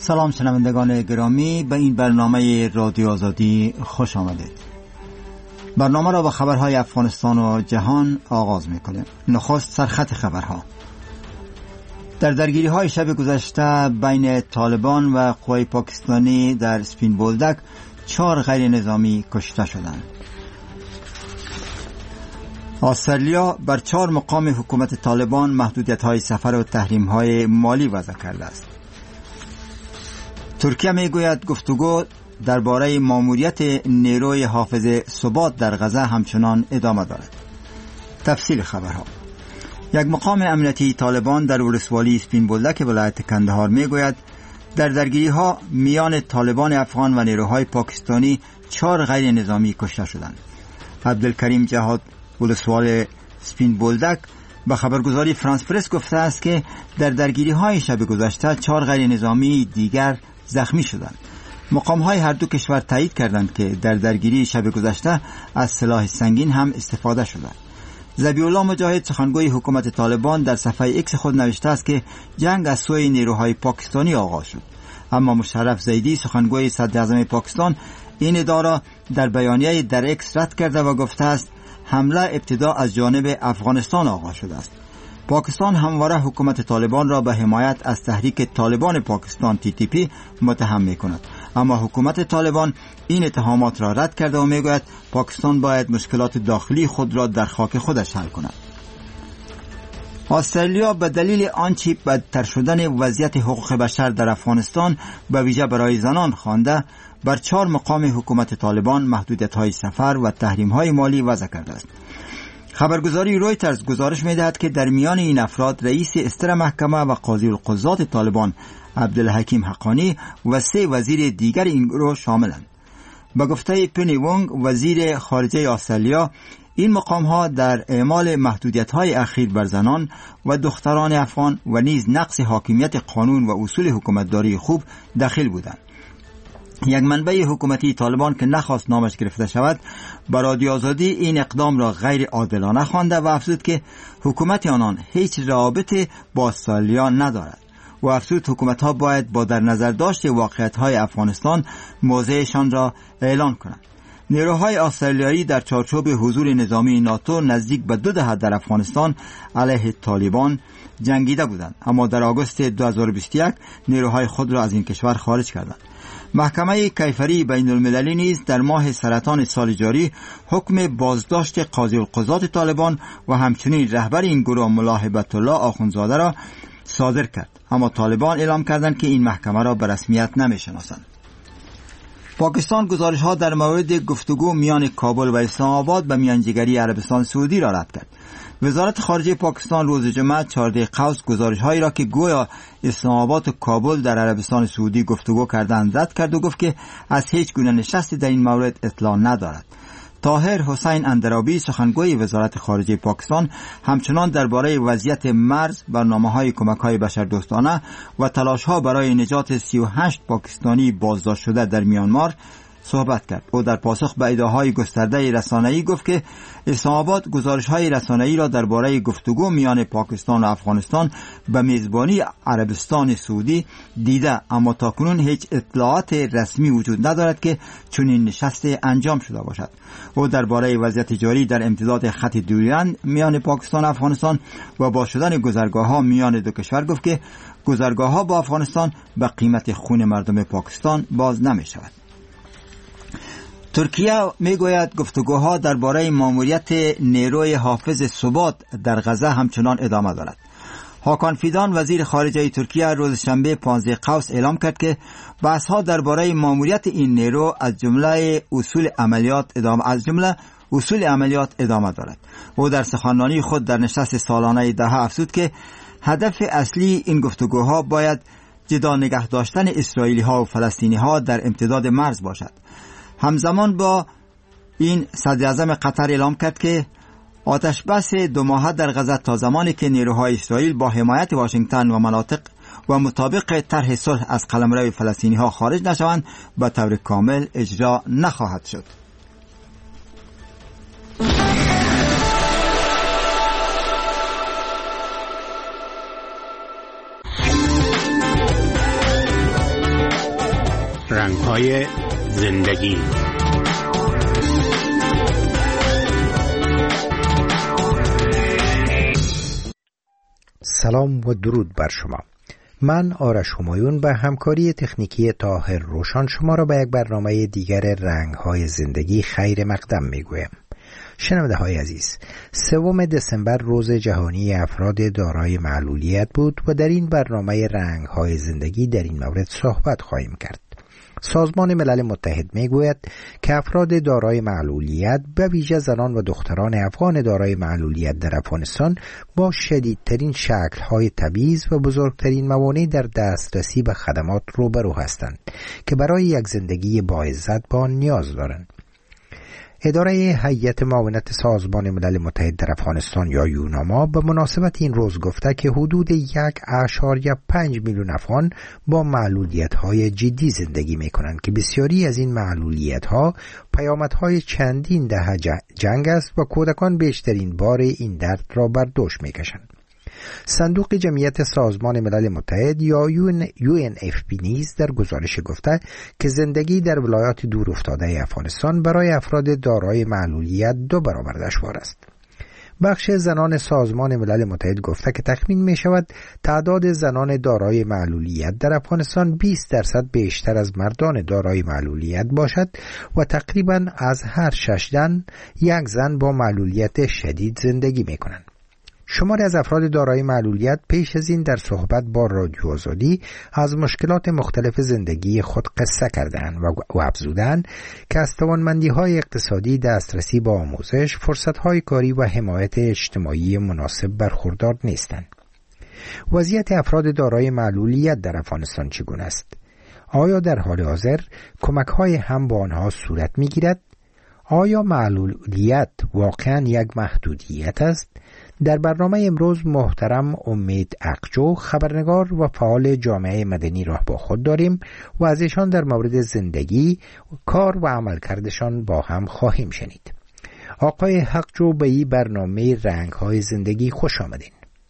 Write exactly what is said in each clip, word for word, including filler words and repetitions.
سلام شنوندگان گرامی، به این برنامه رادیو آزادی خوش آمدید. برنامه را با خبرهای افغانستان و جهان آغاز می‌کنیم. نخست سرخط خبرها. در درگیری های شب گذشته بین طالبان و قوای پاکستانی در سپین بولدک چهار غیر نظامی کشته شدند. استرالیا بر چهار مقام حکومت طالبان محدودیت های سفر و تحریم های مالی وضع کرده است. ترکیه میگوید گفتگو درباره ماموریت نیروی حافظ ثبات در غزه همچنان ادامه دارد. تفصیل خبرها. یک مقام امنیتی طالبان در ولسوالی سپین بولدک ولایت کندهار میگوید در درگیری ها میان طالبان افغان و نیروهای پاکستانی چهار غیر نظامی کشته شدند. عبدالکریم جهاد ولسوال سپین بولدک به خبرگزاری فرانس پرس گفته است که در درگیری های شب گذشته چهار غیر نظامی دیگر زخمی شدند. مقام های هر دو کشور تایید کردند که در درگیری شب گذشته از سلاح سنگین هم استفاده شده. ذبیح الله مجاهد سخنگوی حکومت طالبان در صفحه ایکس خود نوشته است که جنگ از سوی نیروهای پاکستانی آغاز شد، اما مشرف زیدی سخنگوی صدر اعظم پاکستان این ادعا در بیانیه در ایکس رد کرده و گفته است حمله ابتدا از جانب افغانستان آغاز شده است. پاکستان همواره حکومت طالبان را به حمایت از تحریک طالبان پاکستان تی تی پی متهم می‌کند، اما حکومت طالبان این اتهامات را رد کرده و میگوید پاکستان باید مشکلات داخلی خود را در خاک خودش حل کند. استرالیا به دلیل آنچه بدتر شدن وضعیت حقوق بشر در افغانستان به ویژه برای زنان خوانده بر چهار مقام حکومت طالبان محدودیت‌های سفر و تحریم‌های مالی وضع کرده است. خبرگزاری رویترز گزارش می‌دهد که در میان این افراد رئیس استر محکمه و قاضی القضات طالبان عبدالحکیم حقانی و سه وزیر دیگر این گروه شاملند. به گفته پنی وونگ وزیر خارجه استرالیا، این مقام‌ها در اعمال محدودیت‌های اخیر بر زنان و دختران افغان و نیز نقض حاکمیت قانون و اصول حکومتداری خوب دخیل بودند. یک منبع حکومتی طالبان که نخواست نامش گرفته شود به رادیو آزادی این اقدام را غیر عادلانه خوانده و افزود که حکومت آنان هیچ رابطه با استرالیا ندارد و افزود حکومت‌ها باید با در نظر داشت واقعیت‌های افغانستان موضعشان را اعلان کنند. نیروهای استرالیایی در چارچوب حضور نظامی ناتو نزدیک به دو دهه در افغانستان علیه طالبان جنگیده بودند، اما در آگوست دو هزار و بیست و یک نیروهای خود را از این کشور خارج کردند. محکمه کیفری بین المللی نیز در ماه سرطان سال جاری حکم بازداشت قاضی القضات طالبان و همچنین رهبر این گروه ملا هیبت الله آخوندزاده را صادر کرد، اما طالبان اعلام کردند که این محکمه را به رسمیت نمی‌شناسند. پاکستان گزارش‌ها در مورد گفتگو میان کابل و اسلام آباد به میانجیگری عربستان سعودی را رد کرد. وزارت خارجه پاکستان روز جمعه چهارده قوس گزارش‌هایی را که گویا اسلام آباد و کابل در عربستان سعودی گفتگو کردند رد کرد و گفت که از هیچ گونه نشستی در این مورد اطلاع ندارد. طاهر حسین اندرابی سخنگوی وزارت خارجه پاکستان همچنان درباره وضعیت مرز، برنامه‌های کمک‌های بشردوستانه و تلاش‌ها برای نجات سی و هشت پاکستانی بازداشت شده در میانمار صحبت کرد. او در پاسخ به ادعاهای گسترده رسانه‌ای گفت که اسلام آباد گزارش‌های رسانه‌ای را درباره گفتگو میان پاکستان و افغانستان به میزبانی عربستان سعودی دیده، اما تاکنون هیچ اطلاعات رسمی وجود ندارد که چنین نشستی انجام شده باشد. او درباره وضعیت جاری در امتداد خط دوریان میان پاکستان و افغانستان و با شدن گذرگاه‌ها میان دو کشور گفت که گذرگاه‌ها با افغانستان به قیمت خون مردم پاکستان باز نمی‌شود. ترکیه میگوید گفتگوها درباره ماموریت نیروی حافظ ثبات در غزه همچنان ادامه دارد. هاکان فیدان وزیر خارجه ترکیه روز شنبه پانزده قوس اعلام کرد که بحث‌ها درباره ماموریت این نیرو از جمله اصول عملیات ادامه از جمله اصول عملیات ادامه دارد. او در سخنرانی خود در نشست سالانه دهه افزود که هدف اصلی این گفتگوها باید جدا نگه داشتن اسرائیلی‌ها و فلسطینی‌ها در امتداد مرز باشد. همزمان با این صدر اعظم قطر اعلام کرد که آتش بس دو ماهه در غزه تا زمانی که نیروهای اسرائیل با حمایت واشنگتن و مناطق و مطابق طرح صلح از قلمرو فلسطینی‌ها خارج نشوند به طور کامل اجرا نخواهد شد. های زندگی. سلام و درود بر شما. من آرش همایون به همکاری تکنیکی طاهر روشان شما را به یک برنامه دیگر رنگ‌های زندگی خیر مقدم می‌گویم. شنونده های عزیز، سوم دسامبر روز جهانی افراد دارای معلولیت بود و در این برنامه رنگ‌های زندگی در این مورد صحبت خواهیم کرد. سازمان ملل متحد میگوید که افراد دارای معلولیت به ویژه زنان و دختران افغان دارای معلولیت در افغانستان با شدیدترین شکل‌های تبعیض و بزرگترین موانع در دسترسی به خدمات روبرو هستند که برای یک زندگی با عزت به آن نیاز دارند. اداره هیئت معاونت سازمان ملل متحد در افغانستان یا یوناما به مناسبت این روز گفته که حدود یک اشاریه پنج میلیون افغان با معلولیت‌های جدی زندگی می‌کنند که بسیاری از این معلولیت‌ها پیامدهای چندین دهه جنگ است و کودکان بیشترین بار این درد را بر دوش می‌کشند. صندوق جمعیت سازمان ملل متحد یا یو ان اف پی نیز در گزارش گفته که زندگی در ولایات دور افتاده افغانستان برای افراد دارای معلولیت دو برابر دشوار است. بخش زنان سازمان ملل متحد گفته که تخمین می شود تعداد زنان دارای معلولیت در افغانستان بیست درصد بیشتر از مردان دارای معلولیت باشد و تقریبا از هر شش زن یک زن با معلولیت شدید زندگی می کنند. شماری از افراد دارای معلولیت پیش از این در صحبت با رادیو آزادی از مشکلات مختلف زندگی خود قصه کردند و افزودند که از توانمندی‌های اقتصادی، دسترسی به آموزش، فرصت‌های کاری و حمایت اجتماعی مناسب برخوردار نیستند. وضعیت افراد دارای معلولیت در افغانستان چگونه است؟ آیا در حال حاضر کمک‌های هم با آنها صورت می‌گیرد؟ آیا معلولیت واقعاً یک محدودیت است؟ در برنامه امروز محترم امید اقجو، خبرنگار و فعال جامعه مدنی را با خود داریم و از ایشان در مورد زندگی، کار و عملکردشان با هم خواهیم شنید. آقای حقجو، به این برنامه رنگ‌های زندگی خوش آمدین.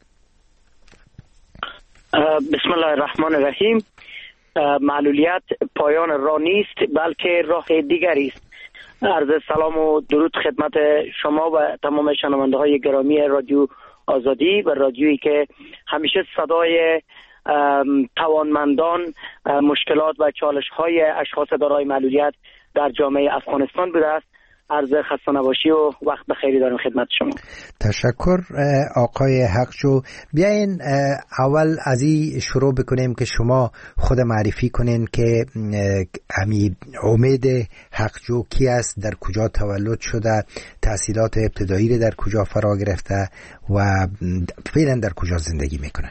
بسم الله الرحمن الرحیم. معلولیت پایان راه نیست بلکه راه دیگری است. عرض سلام و درود خدمت شما و تمام شنونده های گرامی رادیو آزادی و رادیویی که همیشه صدای توانمندان، مشکلات و چالش های اشخاص دارای معلولیت در جامعه افغانستان بوده است. عرض خسته نباشی و وقت بخیری دارم خدمت شما. تشکر آقای حقجو. بیاین اول از این شروع بکنیم که شما خود معرفی کنین که امی امید حقجو کی است، در کجا تولد شده، تحصیلات ابتدایی در کجا فرا گرفته و فعلا در کجا زندگی میکنه.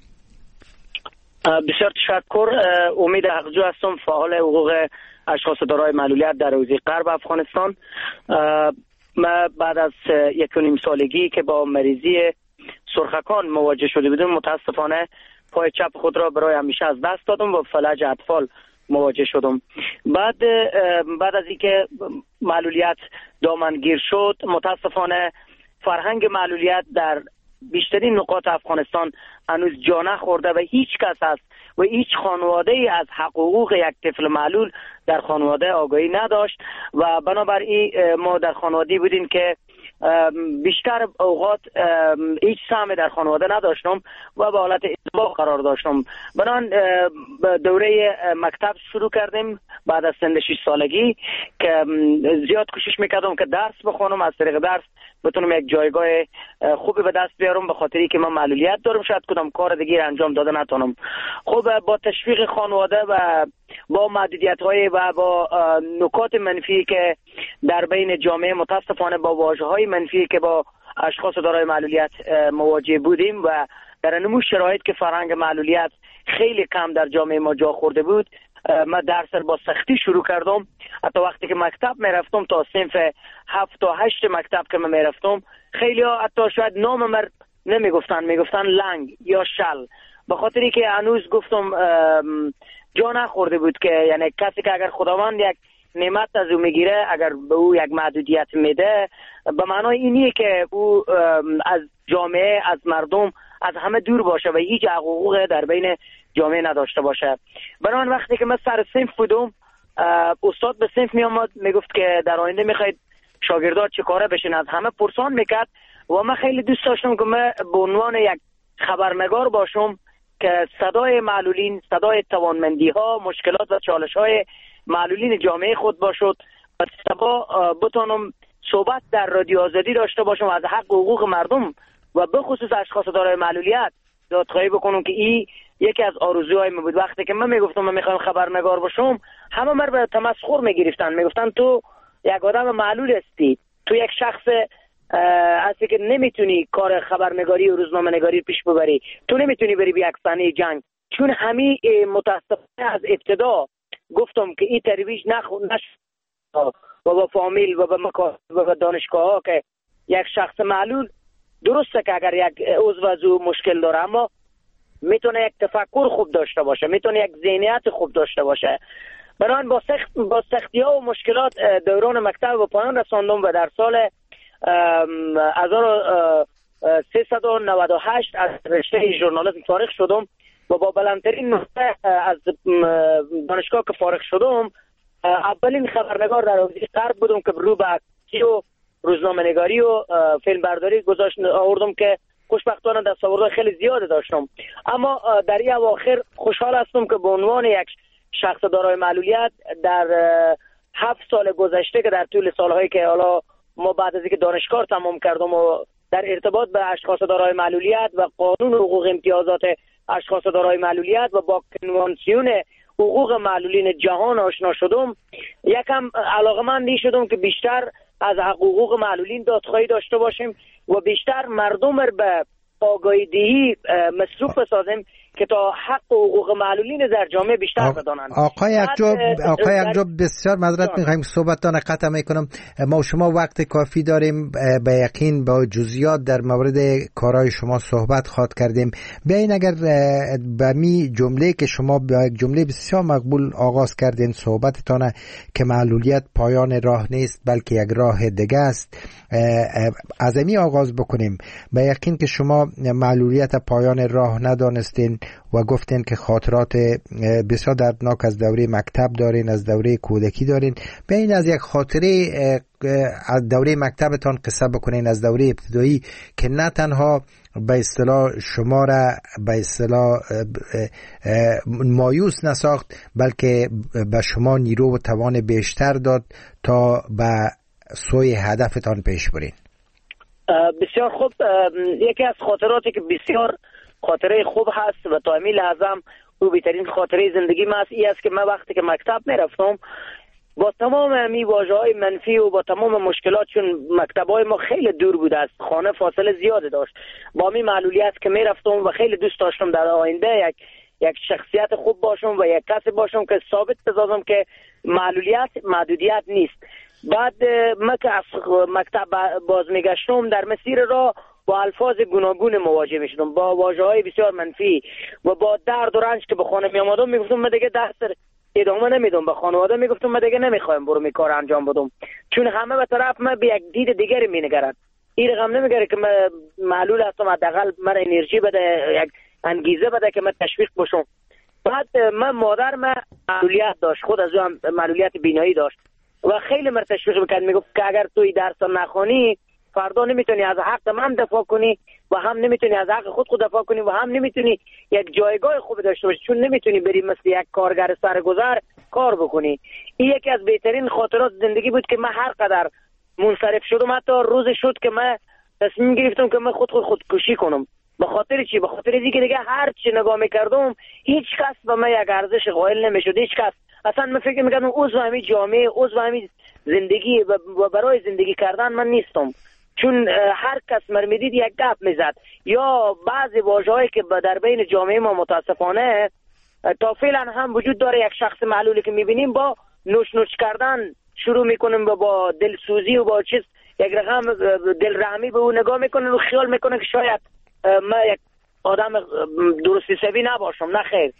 بسیار تشکر. امید حقجو هستم، فعال حقوق اشخاص دارای معلولیت در حوزه غرب افغانستان. ما بعد از یک و نیم سالگی که با مریضی سرخکان مواجه شده بودم، متاسفانه پای چپ خود را برای همیشه از دست دادم و فلج اطفال مواجه شدم. بعد بعد از اینکه معلولیت دامنگیر شد، متاسفانه فرهنگ معلولیت در بیشترین نقاط افغانستان هنوز جا نخورده و هیچ کس است و هیچ خانواده ای از حقوق یک طفل معلول در خانواده آگاهی نداشت و بنابراین ما در خانواده بودیم که بیشتر اوقات هیچ سهمی در خانواده نداشتم و به حالت اضطراب قرار داشتم. بنان دوره مکتب شروع کردیم بعد از سن شش سالگی که زیاد کوشش میکردم که درس بخونم، از طریق درس بتونم یک جایگاه خوبی به دست بیارم، به خاطری که من معلولیت دارم، شاید کدام کار دیگه انجام داده نتونم. خب با تشویق خانواده و با محدودیت‌های و با نکات منفی که در بین جامعه متاسفانه با واژه‌های منفی که با اشخاص دارای معلولیت مواجه بودیم و در نمو شرایط که فرهنگ معلولیت خیلی کم در جامعه ما جا خورده بود، من درس با سختی شروع کردم. حتی وقتی که مکتب میرفتم تا صنف هفت تا هشت مکتب که من میرفتم، خیلی ها حتی شاید نام من نمیگفتن، میگفتن لنگ یا شل، به خاطری که هنوز گفتم جا نخورده بود که یعنی کسی که اگر خداوند یک نعمت از او میگیره، اگر به او یک محدودیت میده، به معنای اینیه که او از جامعه، از مردم، از همه دور باشه و هیچ حقوق در بین جامعه نداشته باشه. برای وقتی که من سر صنف بودم، استاد به صنف می آمد میگفت که در آینده میخواید شاگردات چه کاره بشین، از همه پرسان میکرد و من خیلی دوست داشتم که من به عنوان یک خبرنگار باشم که صدای معلولین، صدای توانمندی ها، مشکلات و چالش های معلولین جامعه خود باشد و سبا بتانم صحبت در رادیو آزادی داشته باشم از حق حقوق مردم و به خصوص اشخاص دارای معلولیت دادخواهی بکنم که این یکی از آرزوهای من بود. وقتی که من میگفتم من میخوام خبرنگار باشم، همه من به تمسخر میگرفتن، میگفتن تو یک آدم معلول هستی، تو یک شخص هستی که نمیتونی کار خبرنگاری و روزنامه نگاری پیش ببری، تو نمیتونی بری به یک صحنه جنگ. چون همین متاسفانه از ابتدا گفتم که این ترویج نخ نشد و با فامیل و با مکاتب و با دانشگاه ها که یک شخص معلول درسته که اگر یک عضو از او مشکل داره اما میتونه یک تفکر خوب داشته باشه، میتونه یک ذهنیت خوب داشته باشه. بنابراین با سخت با سختی ها و مشکلات دوران مکتب و پایان رساندم و در سال هزار و سیصد و نود و هشت از رشته ژورنالیسم فارغ شدم و با بلندترین نقطه از دانشگاه که فارغ شدم اولین خبرنگار در حوزه غرب بودم که رو به اکتی و روزنامه نگاری و فیلم برداری گذاشت آوردم که خوشبختانه دستاوردهای خیلی زیاده داشتم. اما در این اواخر خوشحال هستم که به عنوان یک شخص دارای معلولیت در هفت سال گذشته که در طول سالهایی که حالا ما بعد از اینکه دانشگاه تمام کردم و در ارتباط به اشخاص دارای معلولیت و قانون حقوق امتیازات اشخاص دارای معلولیت و با کنوانسیون حقوق معلولین جهان آشنا شدم، یکم علاقه‌مند شدم که بیشتر از حقوق معلولین دادخواهی داشته باشیم و بیشتر مردم رو به آگاهی دهی مصروف بسازیم که تا حق و حقوق معلولین در جامعه بیشتر بدانند. آقای اکجو آقای اکجو بسیار معذرت می‌خوایم صحبتتان قطع می‌کنم. ما شما وقت کافی داریم، به یقین با جزئیات در مورد کارهای شما صحبت خواهد کردیم. بیاین اگر به می جمله که شما با یک جمله بسیار مقبول آغاز کردین صحبتتان که معلولیت پایان راه نیست بلکه یک راه دیگه است، از امی آغاز بکنیم. به یقین که شما معلولیت پایان راه ندانستین و گفتین که خاطرات بسیار دردناک از دوره مکتب دارین، از دوره کودکی دارین. بیاین از یک خاطره از دوره مکتبتان قصه بکنین، از دوره ابتدایی که نه تنها به اصطلاح شما را به اصطلاح مایوس نساخت بلکه به شما نیرو و توان بیشتر داد تا به سوی هدفتان پیش برین. بسیار خوب. یکی از خاطراتی که بسیار خاطره خوب هست و تا همین لحظه هم او بهترین خاطره زندگی من است، این است که من وقتی که مکتب میرفتم با تمام همین واژه‌های منفی و با تمام مشکلات، چون مکتب‌های ما خیلی دور بود از خانه، فاصله زیاده داشت، با همین معلولیت که میرفتم و خیلی دوست داشتم در آینده یک یک شخصیت خوب باشم و یک کسی باشم که ثابت بسازم که معلولیت محدودیت نیست. بعد من که از مکتب باز میگشتم در مسیر راه با الفاظ گوناگون مواجه میشدم، با واژه‌های بسیار منفی و با درد و رنج که به خانه می آمدم میگفتم من دیگه دست ادامه نمیدم، به خانواده میگفتم من دیگه نمیخوایم برو می کار انجام بدم، چون همه به طرف من به یک دید دیگری مینگرند. این رقم نمیگره که من معلول هستم، حداقل من انرژی بده، یک انگیزه بده که من تشویق بشم. بعد من مادر من معلولیت داشت، خود از اون معلولیت بینایی داشت و خیلی من تشویق میکرد، میگفت که اگر توی درس نخونی فردا نمیتونی از حق من دفاع کنی و هم نمیتونی از حق خود خود دفاع کنی و هم نمیتونی یک جایگاه خوب داشته باشی، چون نمیتونی بری مثل یک کارگر سرگذر کار بکنی. این یکی از بهترین خاطرات زندگی بود که من هر قدر منصرف شدم، حتی روز شد که من تصمیم گرفتم که من خود خود خودکشی کنم. به خاطر چی؟ به خاطر اینکه دیگه هر چی نگاه میکردم هیچ کس به من یک ارزش قائل نمیشد، هیچ کس. اصلا من فکر میکردم عضو همین جامعه، عضو همین زندگی و برای زندگی کردن من نیستم، چون هر کس من میدید یک گپ میزد یا بعضی واژه‌هایی که در بین جامعه ما متاسفانه تا فعلا هم وجود داره. یک شخص معلولی که میبینیم با نوش نوش کردن شروع میکنیم و با دلسوزی و با چیز یک رقم دلرحمی به اون نگاه میکنن و خیال میکنن که شاید من یک آدم درستی سوی نباشم. نه خیر.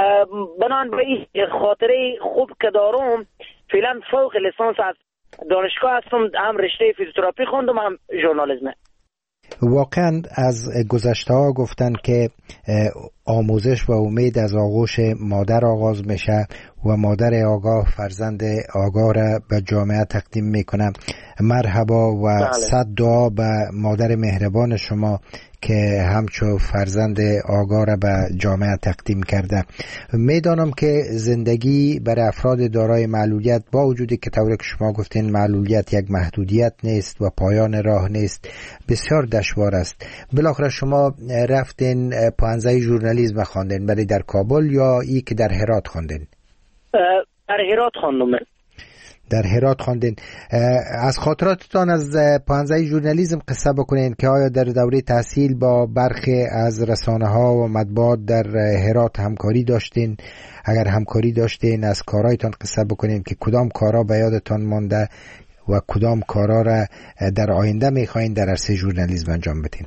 بنان به این خاطره خوب که دارم، فعلا فوق لیسانس از دانشگاه هستم، هم رشته فیزیوتراپی خوندم هم ژورنالیسم. واقعا از گذشته ها گفتن که آموزش و امید از آغوش مادر آغاز میشه و مادر آگاه فرزند آگاه را به جامعه تقدیم میکنه. مرحبا و صد دعا به مادر مهربان شما که همچو فرزند آگاه را به جامعه تقدیم کرده. میدانم که زندگی برای افراد دارای معلولیت، با وجودی که طوری که شما گفتین معلولیت یک محدودیت نیست و پایان راه نیست، بسیار دشوار است. بالاخره شما رفتین پانزده ژورنالیسم خواندین، ولی در کابل یا ای که در هرات خواندین؟ در هرات خواندم. در هرات خواندین. از خاطراتتان از پانزده ژورنالیسم قصه بکنین که آیا در دوره تحصیل با برخی از رسانه ها و مطبوعات در هرات همکاری داشتین؟ اگر همکاری داشتین از کارایتان قصه بکنین که کدام کارا به یادتان مانده و کدام کارا را در آینده میخواین در عرصه ژورنالیسم انجام بدین؟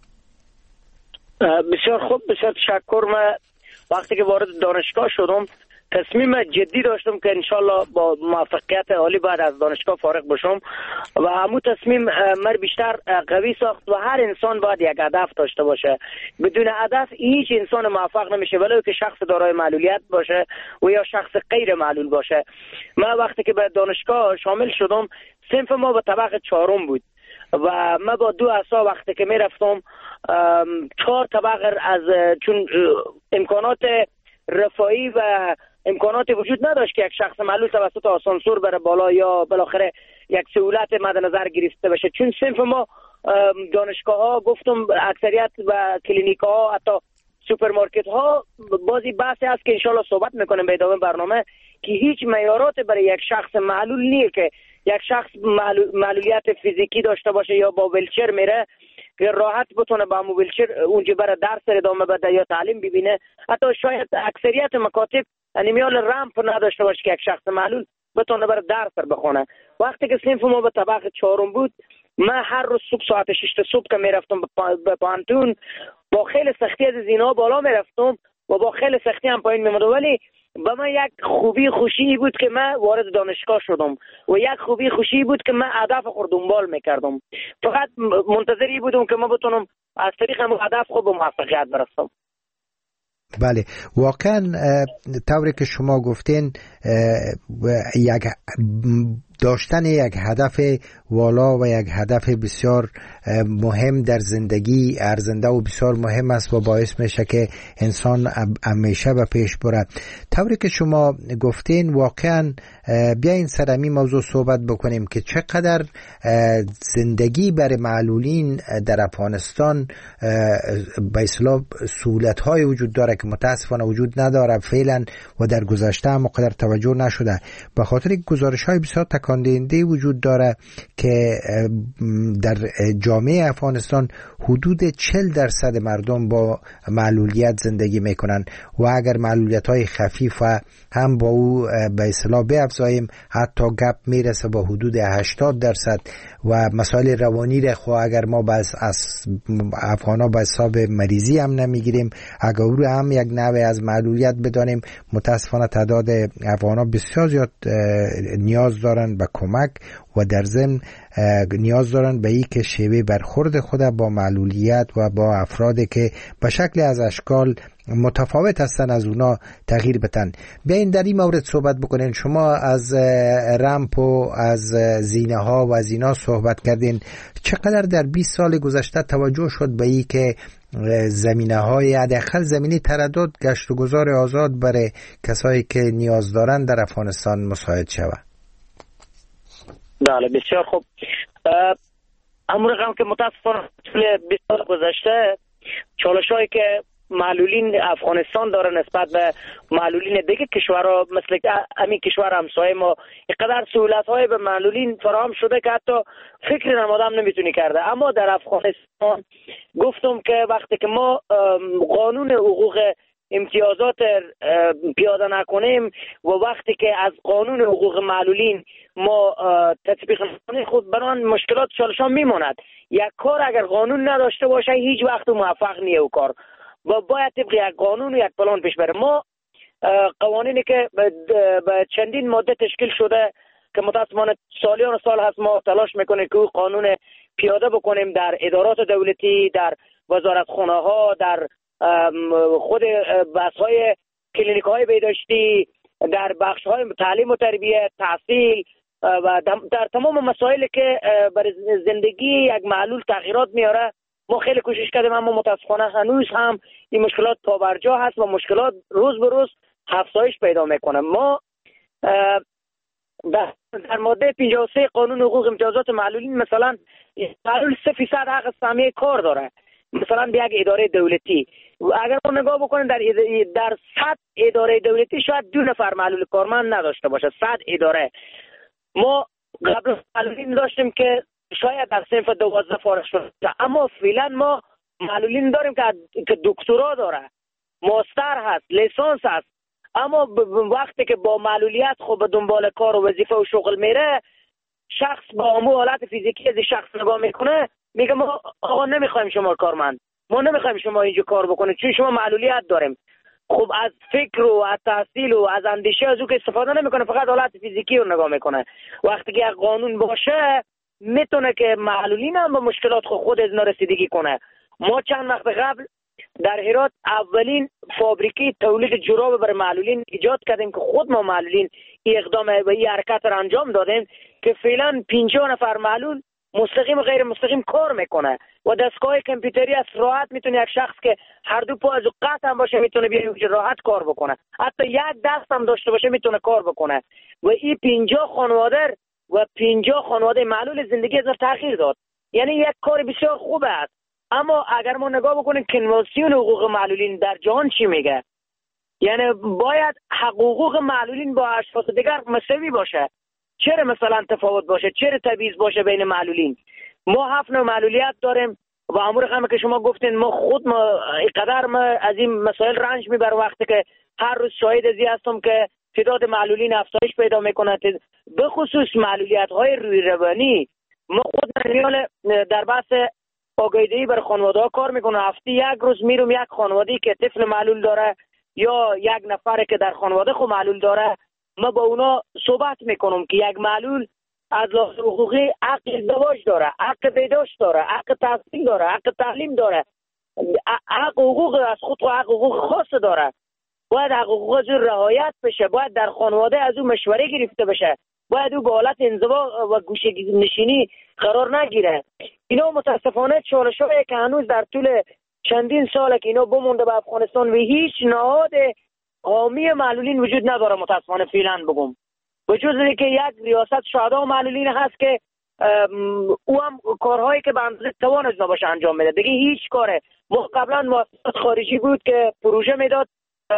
بسیار خوب، بسیار تشکر. من وقتی که وارد دانشگاه شدم تصمیم جدی داشتم که انشالله با موفقیت عالی بعد از دانشگاه فارغ بشم و همون تصمیم من بیشتر قوی ساخت و هر انسان باید یک هدف داشته باشه. بدون هدف هیچ انسان موفق نمیشه، ولو که شخص دارای معلولیت باشه و یا شخص غیر معلول باشه. من وقتی که به دانشگاه شامل شدم صنف ما به طبقه چهارم بود و من با دو عصا وقتی که میرفتم چهار طبقه از چون امکانات رفاهی و امکانات وجود نداشت که یک شخص معلول توسط آسانسور بره بالا یا بالاخره یک سهولت مد نظر گرفته بشه. چون صنف ما دانشگاه ها گفتم اکثریت و کلینیک ها حتی سوپرمارکت ها بازی بحثی هست که انشالله صحبت میکنیم به ادامه برنامه که هیچ معیارات برای یک شخص معلول نیست که یک شخص معلولیت فیزیکی داشته باشه یا با ویلچر میره که راحت بتونه با ویلچر اونجا بره درس ادامه بده یا تعلیم ببینه. حتی شاید اکثریت مکاتب انیمیال رمپ نداشته باشه که یک شخص معلول بتونه بره درس بخونه. وقتی که صنف ما به طبقه چهارم بود من هر روز صبح ساعت شش صبح که میرفتم به پانتون با خیلی سختی از زینا بالا میرفتم و با خیلی سختی هم پایین میمدم، ولی با من یک خوبی خوشی بود که من وارد دانشگاه شدم و یک خوبی خوشی بود که من هدف خود دنبال میکردم. فقط منتظری بودم که من بتونم از طریق همون هدف خود به موفقیت برسم. بله، واقعا طوری که شما گفتین یک داشتن یک هدف والا و یک هدف بسیار مهم در زندگی ارزنده و بسیار مهم است و باعث میشه که انسان همیشه به پیش بره. طوری که شما گفتین واقعا بیاین سر همین موضوع صحبت بکنیم که چقدر زندگی برای معلولین در افغانستان به اصطلاح سهولت‌های وجود داره که متاسفانه وجود نداره فعلا و در گذشته هم قدر توجه نشده، به خاطر گزارش‌های بسیار تکان دهنده وجود داره که در جامعه افغانستان حدود چهل درصد مردم با معلولیت زندگی میکنن و اگر معلولیت‌های خفیف هم با او به اصطلاح بیافزاییم حتی گپ میرسه با حدود هشتاد درصد و مسائل روانی را خو اگر ما بس از افغانا به حساب مریضی هم نمیگیریم، اگر او هم یک نوع از معلولیت بدانیم، متاسفانه تعداد افغانا بسیار زیاد نیاز دارن به کمک و در ضمن نیاز دارن به این که شیوه برخورد خود با معلولیت و با افرادی که به شکل از اشکال متفاوت هستن از اونا تغییر بدن. بیاین در این مورد صحبت بکنین. شما از رمپ و از زینه ها و از اینا صحبت کردین. چقدر در بیست سال گذشته توجه شد به این که زمینه های حداقل زمینی تردد گشت و گذار آزاد برای کسایی که نیاز دارن در افغانستان مساعد شود؟ بله بسیار خوب. امور رقم که متاسفانه طول بیست سال گذشته چالش‌هایی که معلولین افغانستان داره نسبت به معلولین دیگه کشورها مثل همین کشور همسایه ما اینقدر سهولت‌های به معلولین فراهم شده که حتی فکر نمادم نمیتونی کرده. اما در افغانستان گفتم که وقتی که ما قانون حقوق امتیازات پیاده نکنیم و وقتی که از قانون حقوق معلولین ما تطبیق نکنیم خود بران مشکلات چالشان میماند. یک کار اگر قانون نداشته باشه هیچ وقت موفق نیه و کار و باید طبق یک قانون و یک پلان پیش بره. ما قوانینی که به چندین ماده تشکیل شده که متاسفانه سالیان سال هست ما تلاش میکنیم که او قانون پیاده بکنیم در ادارات دولتی، در وزارتخانه ها، در خود بحث های کلینیک های بهداشتی، در بخش های تعلیم و تربیت، تحصیل و در تمام مسائلی که برای زندگی یک معلول تغییرات میاره ما خیلی کوشش کردیم، اما متاسفانه هنوز هم این مشکلات پابرجا هست و مشکلات روز به روز افزایش پیدا میکنه. ما در ماده پنجاه و سه قانون حقوق امتیازات معلولین مثلا معلول سه فیصد حق سهمیه کار داره، مثلا به یک اداره دولتی. اگر ما نگاه بکنیم در در صد اداره دولتی شاید دو نفر معلول کارمند نداشته باشه، صد اداره. ما قبل معلولین داشتیم که شاید در صنف دوازده فارغ شده، اما فعلا ما معلولین داریم که که دکترا داره، ماستر هست، لیسانس هست، اما وقتی که با معلولیت خب به دنبال کار و وظیفه و شغل میره، شخص با امو حالت فیزیکی از شخص نگاه میکنه، میگه ما آقا نمیخوایم شما کارمند، ما نمیخوایم شما اینجا کار بکنید چون شما معلولیت داریم. خب از فکر و از تحصیل و از اندیشه از او که استفاده نمیکنه، فقط حالت فیزیکی رو نگاه میکنه. وقتی که یک قانون باشه میتونه که معلولین هم به مشکلات خود, خود از نرسیدگی کنه. ما چند وقت قبل در هرات اولین فابریکی تولید جراب برای معلولین ایجاد کردیم که خود ما معلولین این اقدام و این حرکت را انجام دادیم که فعلا پنجاه نفر معلول مستقیم و غیر مستقیم کار میکنه و دستگاه کامپیوتری از راحت میتونه یک شخص که هر دو پا از قطع هم باشه میتونه بیاد راحت کار بکنه، حتی یک دست هم داشته باشه میتونه کار بکنه. و این پنجاه خانواده و پنجاه خانواده معلول زندگی از تغییر داد، یعنی یک کار بسیار خوب است. اما اگر ما نگاه بکنیم کنوانسیون حقوق معلولین در جهان چی میگه، یعنی باید حقوق معلولین با اشخاص دیگر مساوی باشه. چرا مثلا تفاوت باشه، چرا تبعیض باشه بین معلولین؟ ما هفت نوع معلولیت داریم و امور هم که شما گفتین ما خود ما اینقدر ما از این مسائل رنج میبر وقتی که هر روز شاهد ازی هستم که تعداد معلولین افزایش پیدا میکنه، به خصوص معلولیت های روی روانی. ما خود در بحث آگاهی بر خانواده ها کار میکنه، هفته یک روز میرم یک خانواده که طفل معلول داره یا یک نفر که در خانواده خود معلول داره، ما با اونا صحبت میکنم که یک معلول از لحاظ حقوقی حق ازدواج داره، حق بهداشت داره، حق تحصیل داره، حق تعلیم داره، حق حقوق از خود و حق حقوق خاص داره. باید حق حقوق از رعایت بشه، باید در خانواده از او مشوره گرفته بشه، باید او به حالت انزوا و گوشه نشینی قرار نگیره. اینا متاسفانه چالش‌هایی که هنوز در طول چندین ساله که اینا بمونده به افغانستان و هیچ نهاد حامی معلولین وجود نداره. متاسفانه فعلا بگم وجود داره که یک ریاست شهدا معلولین هست که او هم کارهایی که به اندازه توانش نباشه انجام میده، دیگه هیچ کاره. ما قبلا مؤسسات خارجی بود که پروژه میداد،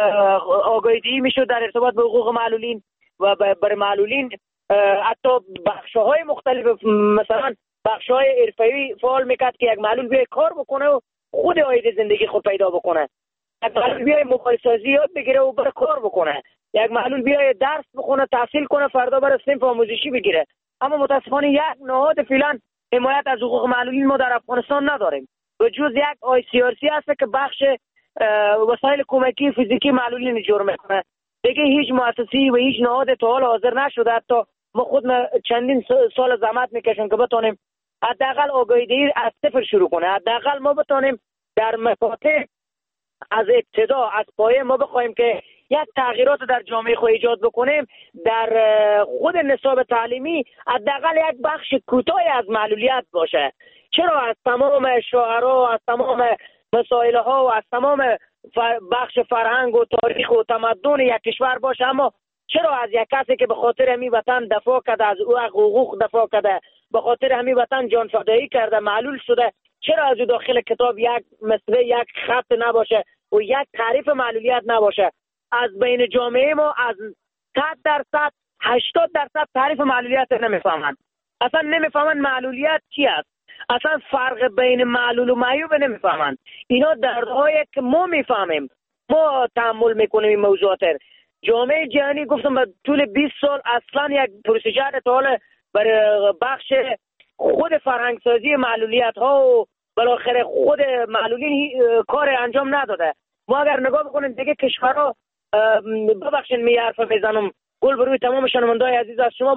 آگاهی میشد در ارتباط به حقوق معلولین و برای معلولین حتی بخش‌های مختلف، مثلا بخش‌های حرفه‌ای فعال میکرد که یک معلول بیای کار بکنه و خود عاید زندگی خود پیدا بکنه، یک معلول بیای موبایل سازی یاد بگیره و بره کار بکنه، یک معلول بیای درس بخونه تحصیل کنه فردا بره صنف آموزشی بگیره. اما متاسفانه یک نهاد فعلا حمایت از حقوق معلولین ما در افغانستان نداریم و جز یک آی سی آر سی هست که بخش وسایل کمکی فیزیکی معلولین جور میکنه. دیگه هیچ مؤسسه‌ای و هیچ نهاد تا حال حاضر نشده. حتی ما خود چندین سال زحمت میکشیم که بتونیم حداقل آگاهی از صفر شروع کنه، حداقل ما بتونیم در مکاتب از ابتدا از پایه ما بخوایم که یک تغییرات در جامعه خود ایجاد بکنیم. در خود نصاب تعلیمی حداقل یک بخش کوتاهی از معلولیت باشه. چرا از تمام شعرا، از تمام مسائل ها و از تمام بخش فرهنگ و تاریخ و تمدن یک کشور باشه، اما چرا از یک کسی که به خاطر همین وطن دفاع کرده، از او حقوق دفاع کرده، به خاطر همین وطن جان فدایی کرده، معلول شده، چرا از او داخل کتاب یک مثل یک خط نباشه و یک تعریف معلولیت نباشه؟ از بین جامعه ما از صد درصد هشتاد درصد تعریف معلولیت نمیفهمند، اصلا نمیفهمند معلولیت چی است، اصلا فرق بین معلول و معیوب نمیفهمند. اینا دردهایی که ما میفهمیم، ما تحمل میکنیم این موضوعات. جامعه جهانی گفتم به طول بیست سال اصلا یک پروسیجر تا برای بخش خود فرهنگسازی معلولیت ها و بالاخره خود معلولین کار انجام نداده. ما اگر نگاه بکنیم دیگه کشورها، ببخشید می حرف بزنم گل بروی تمام شنونده‌های عزیز از شما باشه،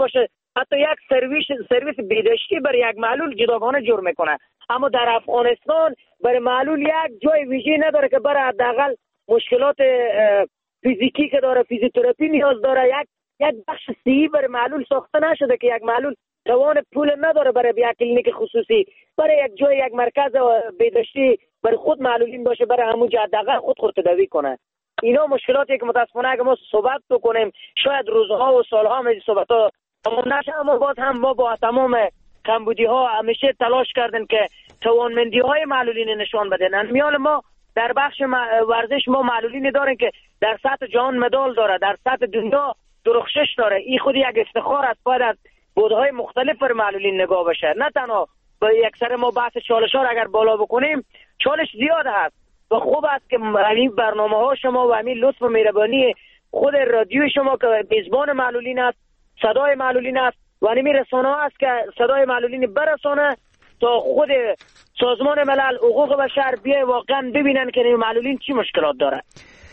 حتی یک سرویس سرویس بهداشتی برای یک معلول جداگانه جور میکنه. اما در افغانستان برای معلول یک جای ویژه نداره که برای حداقل مشکلات فیزیکی که داره، فیزیوتراپی نیاز داره. یک یک بخش صحی برای معلول ساخته نشده که یک معلول توان پول نداره برای یک کلینیک خصوصی، برای یک جای یک مرکز بهداشتی برای خود معلولین باشه، برای همون حداقل خود خود تداوی کنه. اینا مشکلاتی که متاسفانه اگه ما صحبت بکنیم شاید روزها و سالها هم این صحبت‌ها تمام نشه، اما باز هم ما با تمام کمبودی ها همیشه تلاش کردن که توانمندی های معلولین نشان بدن. میال ما در بخش ورزش ما معلولین دارن که در سطح جهان مدال داره، در سطح دنیا درخشش داره. این خود یک افتخار است، باید از بودهای مختلف بر معلولین نگاه بشه. نه تنها به یک سر ما بحث چالش ها اگر بالا بکنیم چالش زیاد هست و خوب است که همین برنامه ها شما و همین لطف و مهربانی خود رادیو شما که میزبان معلولین است، صدای معلولین است و همین رسانه ها است که صدای معلولین برسانه تا خود سازمان ملل حقوق بشر بیای واقعا ببینن که معلولین چی مشکلات داره.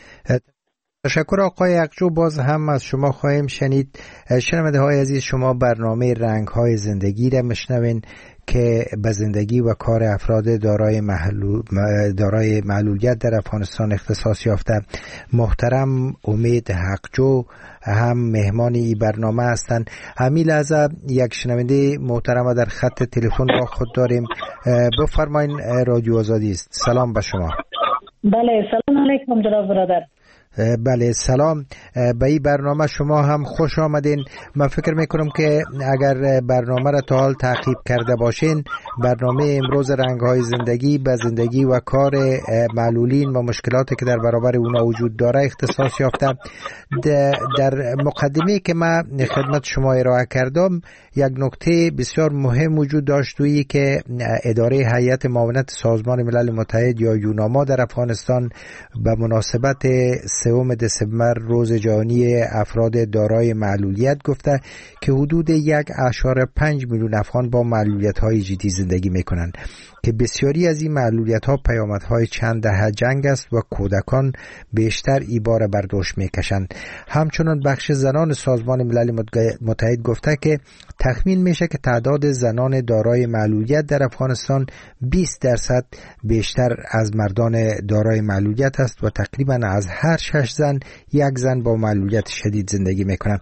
تشکر آقای یقجو. باز هم از شما خواهیم شنید. شنونده های عزیز، شما برنامه رنگ های زندگی را میشنوین که به زندگی و کار افراد دارای محلول دارای معلولیت در افغانستان اختصاص یافته. محترم امید حقجو هم مهمانی این برنامه هستند. همین لحظه یک شنونده محترم در خط تلفن با خود داریم. بفرمایید، رادیو آزادی است. سلام به شما. بله، سلام علیکم جناب برادر. بله سلام. به این برنامه شما هم خوش آمدین. من فکر میکنم که اگر برنامه را تا حال تعقیب کرده باشین، برنامه امروز رنگ‌های زندگی به زندگی و کار معلولین و مشکلاتی که در برابر اونا وجود داره اختصاص یافته. در مقدمه که من خدمت شما ارائه کردم یک نکته بسیار مهم وجود داشت، تویی که اداره هیئت معاونت سازمان ملل متحد یا یوناما در افغانستان به مناسبت سوم دسامبر روز جهانی افراد دارای معلولیت گفته که حدود یک اشاره پنج میلیون افغان با معلولیت‌های جدی زندگی می‌کنند که بسیاری از این معلولیت‌ها پیامدهای چند دهه جنگ است و کودکان بیشتر این بار بر دوش می‌کشند. همچنان بخش زنان سازمان ملل متحد گفته که تخمین میشه که تعداد زنان دارای معلولیت در افغانستان بیست درصد بیشتر از مردان دارای معلولیت است و تقریبا از هر شش زن یک زن با معلولیت شدید زندگی میکنن.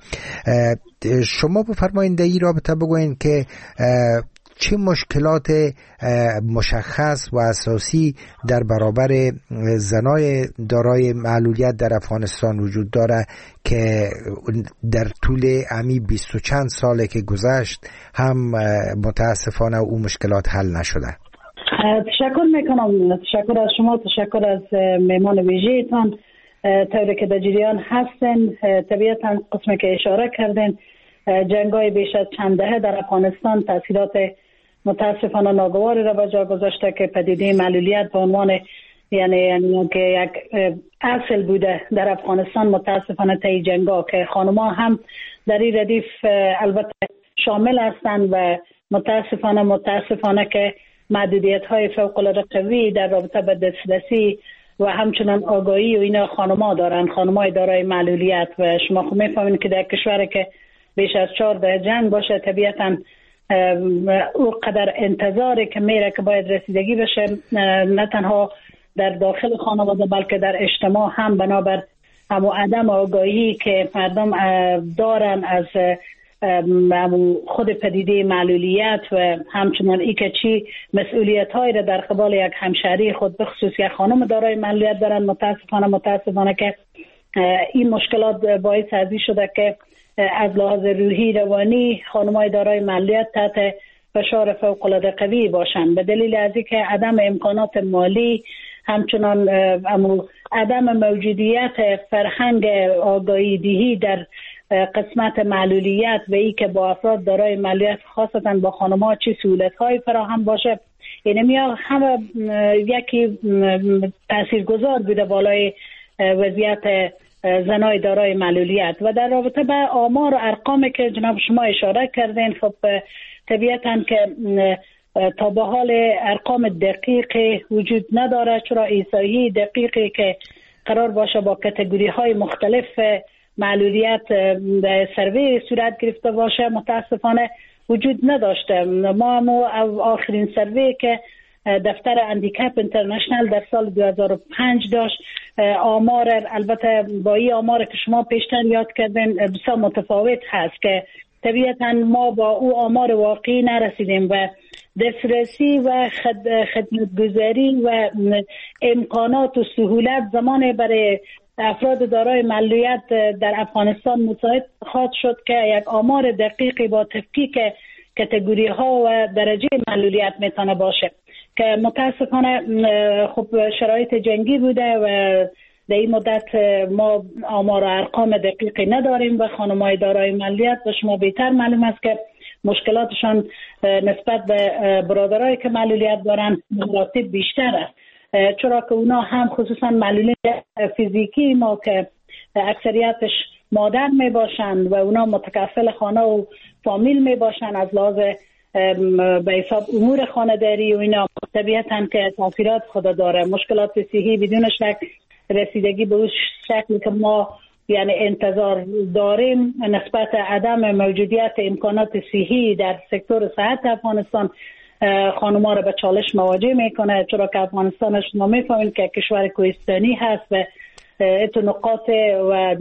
شما بفرمایید در این رابطه بگوین که چه مشکلات مشخص و اساسی در برابر زنای دارای معلولیت در افغانستان وجود داره که در طول امی بیست و چند ساله که گذشت هم متاسفانه اون مشکلات حل نشده؟ تشکر میکنم. تشکر از شما، تشکر از مهمان ویژه‌تان. طوری که در جریان هستن، طبیعتا قسمی که اشاره کردن، جنگ‌های بیش از چند دهه در افغانستان تاثیرات متاسفانه ناگواری را به جا گذاشته که پدیده معلولیت به عنوان یعنی یعنی که یک اصل بوده در افغانستان. متاسفانه طی جنگ‌ها که خانم‌ها هم در این ردیف البته شامل هستند و متاسفانه متاسفانه که محدودیت‌های فوق‌العاده قوی در رابطه با دسترسی و همچنان آگاهی و اینا خانم‌ها دارن، خانم‌های دارای معلولیت. و شما خب می‌فهمید که در کشوری که بیش از چهارده جنگ باشه طبیعتاً او قدر انتظاری که میره که باید رسیدگی بشه، نه تنها در داخل خانواده بلکه در اجتماع هم بنابر همو عدم آگاهی که مردم دارن از خود پدیده معلولیت و همچنان ای که چی مسئولیت هایی را در قبال یک همشهری خود بخصوص یک خانم دارای معلولیت دارن. متاسفانه متاسفانه که این مشکلات باعث ازی شده که از لحاظ روحی روانی خانم‌های دارای معلولیت تحت فشار فوق‌العاده قوی باشند به دلیل از اینکه عدم امکانات مالی، همچنان عدم موجودیت فرهنگ آگاهی دهی در قسمت معلولیت و ای که با افراد دارای معلولیت خاصتا با خانم‌ها چه سهولت‌های فراهم باشه. یعنی میا همه یکی تاثیرگذار بوده بالای وضعیت زنای دارای معلولیت. و در رابطه با آمار و ارقامی که جناب شما اشاره کردین، خب طبیعتاً که تا به حال ارقام دقیق وجود نداره، چرا احصایی دقیقی که قرار باشه با کاتگوری های مختلف معلولیت سروی صورت گرفته باشه متاسفانه وجود نداشته. ما هم آخرین سروی که دفتر اندیکپ اینترنشنال در سال دو هزار و پنج داشت، آمار البته با این آمار که شما پیشتر یاد کردین بسیار متفاوت هست که طبیعتا ما با او آمار واقعی نرسیدیم و دسترسی و خدمتگزاری و امکانات و سهولت زمان برای افراد دارای معلولیت در افغانستان مساعد خواهد شد که یک آمار دقیقی با تفکیک کاتگوری ها و درجه معلولیت میتونه باشه که متاسفانه خب شرایط جنگی بوده و در این مدت ما آمار و ارقام دقیقی نداریم و خانم‌های دارای معلولیت و شما بهتر معلوم است که مشکلاتشان نسبت به برادرایی که معلولیت دارن مراتب بیشتر است، چرا که اونا هم خصوصا معلولیت فیزیکی ما که اکثریتش مادر می باشند و اونا متکفل خانه و فامیل می باشند از لحاظ به حساب امور خانه‌داری و اینا طبیعتاً که تاثیرات خود داره. مشکلات صحی بدون شک رسیدگی به اون شکلی که ما یعنی انتظار داریم نسبت عدم موجودیت امکانات صحی در سکتور صحت افغانستان خانم‌ها را به چالش مواجه میکنه، چرا که افغانستان شما میفهمید که کشور کوهستانی هست و اتو نقاط و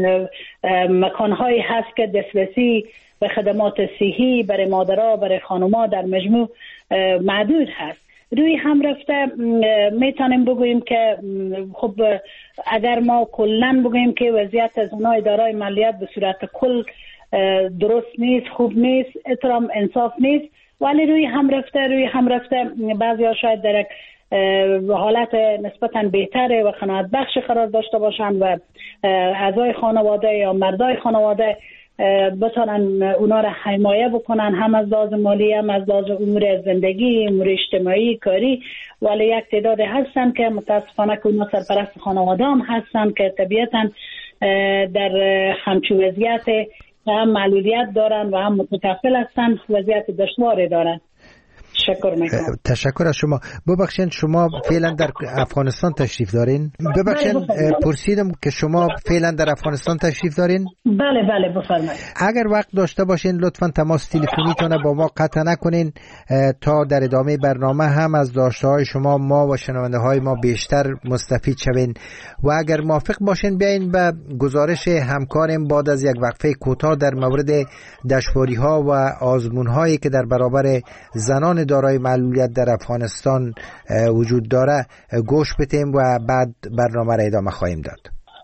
مکانهایی هست که دسترسی به خدمات صحی برای مادرها برای خانم‌ها در مجموع محدود هست. روی هم رفته میتونیم بگوییم که خب اگر ما کلن بگوییم که وضعیت زنای دارای معلولیت به صورت کل درست نیست، خوب نیست، احترام انصاف نیست، ولی روی هم رفته روی هم رفته بعضی ها شاید در حالت نسبتا بهتره و قناعت بخش قرار داشته باشن و اعضای خانواده یا مردای خانواده بتونن اونا را حمایه بکنن هم از لحاظ مالی هم از لحاظ امور زندگی، امور اجتماعی، کاری، ولی یک تعداد هستن که متاسفانه که اونا سرپرست خانواده هم هستن که طبیعتا در همچون وضعیت هم معلولیت دارن و هم متکفل هستن، وضعیت دشواری دارن. تشکر میکنم. تشکر از شما. ببخشید شما فعلا در افغانستان تشریف دارین؟ ببخشید پرسیدم که شما فعلا در افغانستان تشریف دارین؟ بله بله بفرمایید. اگر وقت داشته باشین لطفاً تماس تلفنیتون با ما قطع نکنین تا در ادامه برنامه هم از داشته های شما ما و شنونده های ما بیشتر مستفید شوین و اگر موافق باشین بیاین به گزارش همکارم بعد از یک وقفه کوتاه در مورد دشواری ها و آزمون هایی که در برابر زنان دارای معلولیت در افغانستان وجود داره گوش بدیم و بعد برنامه را ادامه خواهیم داد.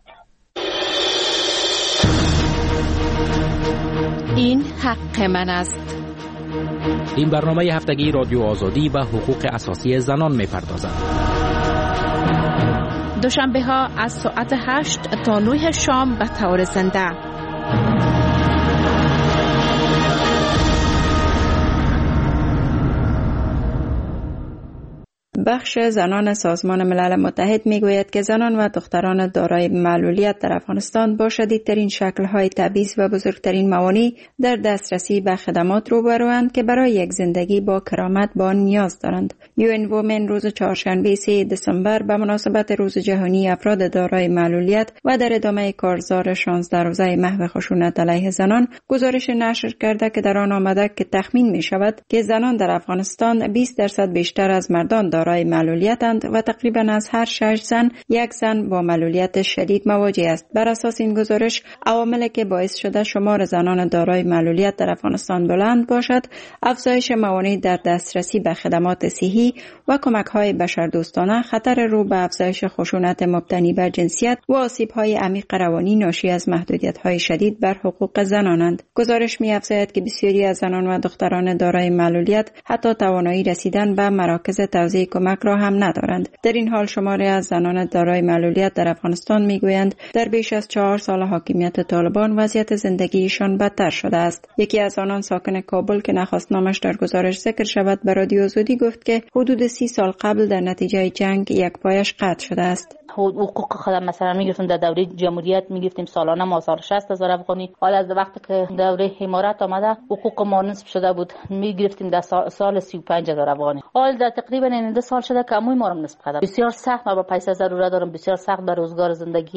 این حق من است. این برنامه هفتگی رادیو آزادی و حقوق اساسی زنان می‌پردازد. دوشنبه ها از ساعت هشت تا نه شام به طور زنده. بخش زنان سازمان ملل متحد میگوید که زنان و دختران دارای معلولیت در افغانستان با شدیدترین شکل‌های تبعیض و بزرگترین موانع در دسترسی به خدمات روبروند که برای یک زندگی با کرامت با نیاز دارند. یو ان وومن روز چهارشنبه سوم دسامبر به مناسبت روز جهانی افراد دارای معلولیت و در ادامه کارزار شانزده روزه محو خشونت علیه زنان گزارش نشر کرده که در آن آمده که تخمین می شود که زنان در افغانستان بیست درصد بیشتر از مردان دارای معلولیتند و تقریبا از هر شش زن یک زن با معلولیت شدید مواجه است. بر اساس این گزارش عواملی که باعث شده شمار زنان دارای معلولیت در افغانستان بلند باشد افزایش موانع در دسترسی به خدمات صحی و کمک‌های بشردوستانه، خطر رو به افزایش خشونت مبتنی بر جنسیت و آسیب‌های عمیق روانی ناشی از محدودیت‌های شدید بر حقوق زنانند. گزارش می‌افزاید که بسیاری از زنان و دختران دارای معلولیت حتی توانایی رسیدن به مراکز توزیع کمک را هم ندارند. در این حال شماری از زنان دارای معلولیت در افغانستان میگویند در بیش از چهار سال حاکمیت طالبان وضعیت زندگیشان بدتر شده است. یکی از آنان ساکن کابل که نخواست نامش در گزارش ذکر شود به رادیو آزادی گفت که حدود سی سال قبل در نتیجه جنگ یک پایش قطع شده است. حقوق خودم مثلا میگفتیم در دوره جمهوریت میگفتیم سالانه مازار شصت هزار افغانی، حالا از وقتی که دوره امارات آمده حقوق ما نصف شده بود میگرفتیم در سال سی و پنج هزار افغانی. حالا در تقریبا این دو سال شده که عموی ما رو نصف کرده. بسیار سخت، ما با پیسه ضرورت دارم، بسیار سخت به روزگار زندگی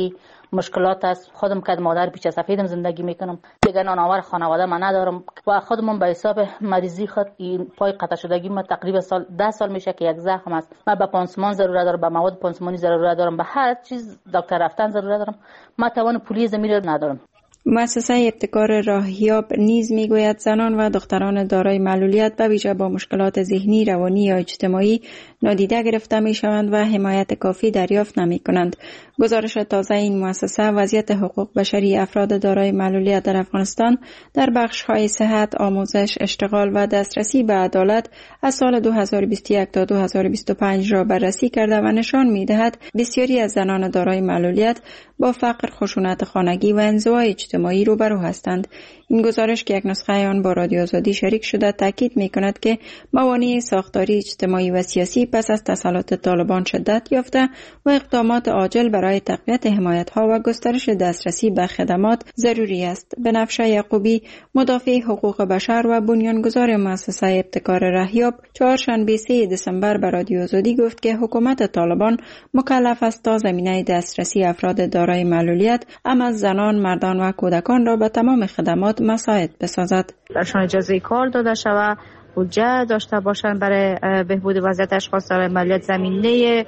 مشکلات است. خودم که مادر پیچ سفیدم زندگی میکنم، دیگه نانآور خانواده من ندارم و خودم به حساب مریضی خود این پای قطع شدگی من تقریبا سال ده سال میشه که یک زخم است. من به پانسمان ضرورت دارم، به مواد پانسمانی ضرورت دارم، به هر چیز دکتر رفتن ضرورت دارم. من توان پولی زمین رو ندارم. مؤسسه ابتکار راهیاب نیز میگوید زنان و دختران دارای معلولیت به ویژه با مشکلات ذهنی، روانی یا اجتماعی نادیده گرفته می شوند و حمایت کافی دریافت نمی کنند. گزارش تازه این مؤسسه وضعیت حقوق بشری افراد دارای معلولیت در افغانستان در بخش‌های صحت، آموزش، اشتغال و دسترسی به عدالت از سال دو هزار و بیست و یک تا دو هزار و بیست و پنج را بررسی کرده و نشان می‌دهد بسیاری از زنان دارای معلولیت با فقر، خشونت خانگی و انزوای اجتماعی روبرو هستند. این گزارش که یک نسخه آن با رادیو آزادی شریک شده تاکید می‌کند که موانع ساختاری، اجتماعی و سیاسی پس از تسلط طالبان شدت یافته و اقدامات عاجل برای تقویت حمایت‌ها و گسترش دسترسی به خدمات ضروری است. بنفشه یعقوبی، مدافع حقوق بشر و بنیانگذار مؤسسه ابتکار راهیاب، چهارشنبه سوم دسامبر به رادیو آزادی گفت که حکومت طالبان مکلف است تا زمینه دسترسی افراد دارای معلولیت، اما زنان، مردان و کودکان را به تمام خدمات مساعد بسازد. برشان اجازه کار داده شود، بودجه داشته باشند برای بهبود وضعیت اشخاص دارای معلولیت، زمینه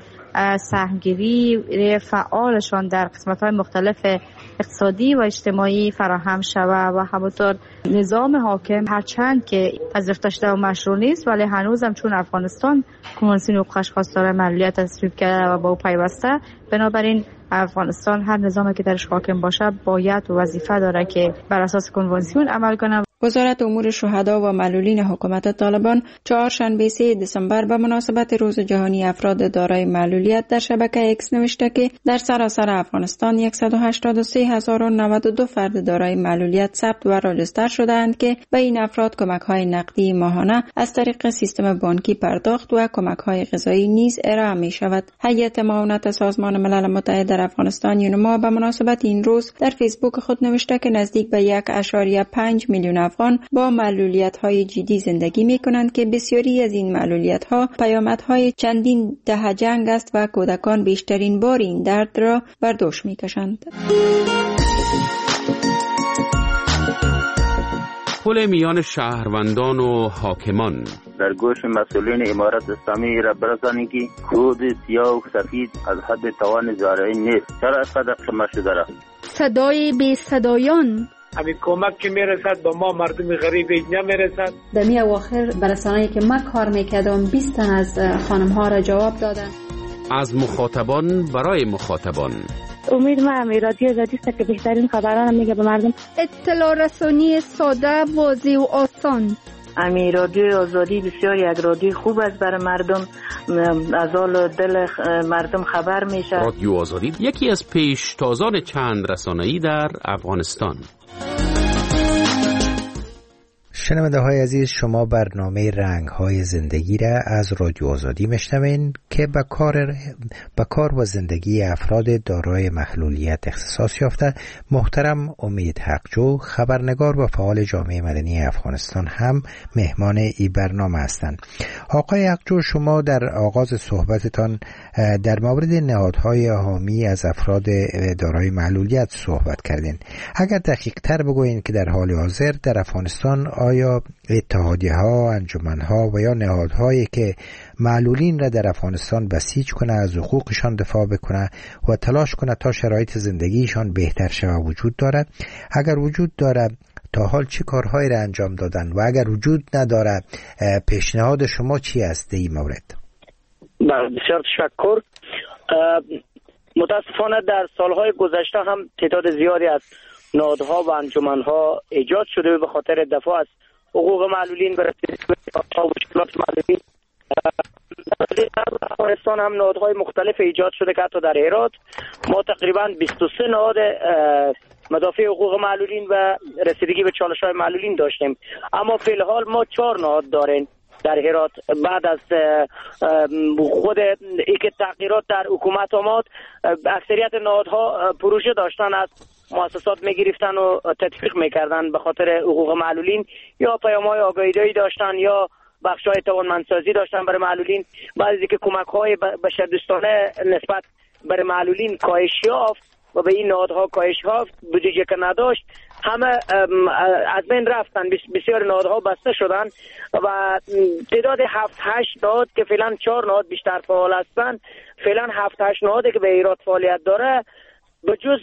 سهمگیری فعالشان در قسمت‌های مختلف اقتصادی و اجتماعی فراهم شود و همونطور نظام حاکم هرچند که پذیرفته شده و مشروع نیست ولی هنوزم چون افغانستان کنوانسیون حقوق اشخاص دارای معلولیت تصویب کرده و با او پیوسته، بنابراین افغانستان هر نظامی که درش حاکم باشه باید و وظیفه داره که بر اساس کنوانسیون عمل کنه. وزارت امور شهدا و معلولین حکومت طالبان چهارشنبه سوم دسامبر به مناسبت روز جهانی افراد دارای معلولیت در شبکه اکس نوشته که در سراسر افغانستان صد و هشتاد و سه هزار و نود و دو فرد دارای معلولیت ثبت و راجستر شده‌اند که به این افراد کمک‌های نقدی ماهانه از طریق سیستم بانکی پرداخت و کمک‌های غذایی نیز ارائه می‌شود. هیئت معاونت سازمان ملل متحد در افغانستان یونما به مناسبت این روز در فیسبوک خود نوشته که نزدیک به یک و پنج میلیون افغان با معلولیت‌های جدی زندگی می‌کنند که بسیاری از این معلولیت‌ها پیامدهای چندین دهه جنگ است و کودکان بیشترین بار این درد را بر دوش می‌کشند. پل میان شهروندان و حاکمان در گوش مسئولین امارت اسلامی را برسانید که کود سیاه و سفید از حد توان زارعی نیست. چرا اینقدر قمه شده را؟ صدای بی صدایان همین کمک که میرسد با ما مردم غریب اینجا میرسد. در می اواخر برسانه‌ای که من کار میکردم بیست تن از خانم ها را جواب دادن. از مخاطبان برای مخاطبان. امید ما هم رادیو آزادی است که بهترین خبران میگه به مردم. اطلاع رسانی ساده، واضح و آسان. امی رادیو آزادی بسیار یک رادیو خوب است برای مردم، از حال دل مردم خبر میشه. رادیو آزادی یکی از پیشتازان چند رسانه‌ای در افغانستان. شنونده های عزیز، شما برنامه رنگ های زندگی را از رادیو آزادی میشنوین که به کار به کار و زندگی افراد دارای محلولیت اختصاص یافته محترم امید حقجو، خبرنگار و فعال جامعه مدنی افغانستان هم مهمان این برنامه هستند. آقای حقجو، شما در آغاز صحبتتان در مورد نهادهای حامی از افراد دارای معلولیت صحبت کردین. اگر دقیق تر بگویین که در حال حاضر در افغانستان آیا اتحادیه ها، انجمن ها و یا نهادهایی که معلولین را در افغانستان بسیج کنه، از حقوقشان دفاع بکنه و تلاش کنه تا شرایط زندگیشان بهتر شود وجود داره؟ اگر وجود داره تا حال چه کارهایی را انجام دادن و اگر وجود نداره پیشنهاد شما چی است در این مورد؟ بسیار تشکر. متاسفانه در سالهای گذشته هم تعداد زیادی از نهادها و انجمنها ایجاد شده به خاطر دفاع از حقوق معلولین و رسیدگی به مشکلات معلولین. در افغانستان هم نهادهای مختلف ایجاد شده که حتی در هرات ما تقریبا بیست و سه نهاد مدافع حقوق معلولین و رسیدگی به چالش‌های معلولین داشتیم، اما فی الحال ما چهار نهاد داریم در هرات. بعد از خود اینکه تغییرات در حکومت آمد، اکثریت نهادها پروژه داشتن از مؤسسات میگرفتن و تطبیق میکردن به خاطر حقوق معلولین، یا پیام‌های آگاهی‌دهی داشتن یا بخش‌های توانمندسازی داشتن برای معلولین. بعد از اینکه کمک‌های بشردوستانه نسبت برای معلولین کاهش یافت، و به این نهادها کاهش ها بودجه که نداشت همه از بین رفتن. بسیار نهادها بسته شدن و تعداد هفت هشت نهاد که فعلا چهار نهاد بیشتر فعال هستن، فعلا هفت هشت نهادی که به ایراد فعالیت داره به جز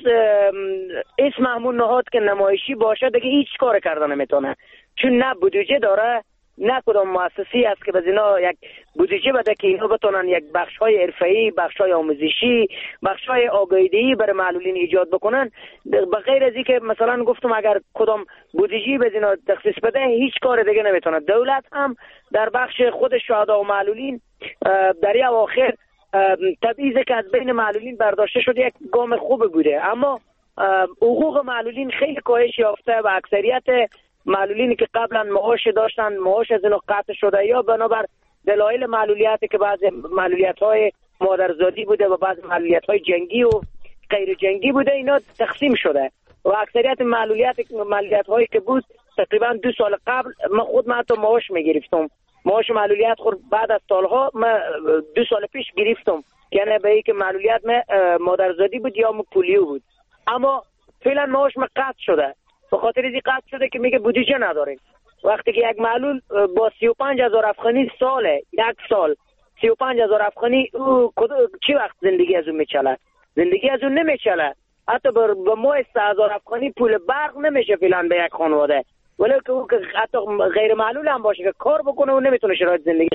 اسم همون نهاد که نمایشی باشه دیگه هیچ کار کردن نمیتونه، چون نه بودجه داره نه کدام مؤسسی است که به اینا یک بودجه بده که اینا بتونن یک بخش‌های حرفه‌ای، بخش‌های آموزشی، بخش‌های آگاهی‌دهی برای معلولین ایجاد بکنن. به غیر از اینکه مثلا گفتم اگر کدام بودجه به اینا تخصیص بده هیچ کار دیگه نمیتونه. دولت هم در بخش خود شهدا و معلولین در این اواخر تبعیضی که از بین معلولین برداشته شده یک گام خوب بوده، اما حقوق معلولین خیلی کاهش یافته و اکثریت معلولینی که قبلا معاش داشتن معاش از اینو قطع شده یا بنابر دلایل معلولیتی که بعض معلولیت‌های مادرزادی بوده و بعض معلولیت‌های جنگی و غیر جنگی بوده اینا تقسیم شده و اکثریت معلولیت معلولیت‌هایی که بود تقریبا دو سال قبل من خود من تو معاش می‌گرفتم، معاش معلولیت خود بعد از سالها من دو سال پیش گرفتم، یعنی به اینکه معلولیت من مادرزادی بود یا پولیو بود، اما فعلا معاش من قطع شده. به خاطر این قطع شده که میگه بودجه نداریم. وقتی که یک معلول با سی و پنج هزار افغانی ساله یک سال سی و پنج هزار افغانی او چی وقت زندگی از اون میچله؟ زندگی از اون نمیچله. حتی به ماه سه هزار افغانی پول برق نمیشه فعلا به یک خانواده، ولی که او که حتی غیر معلول هم باشه که کار بکنه و نمیتونه شرایط زندگی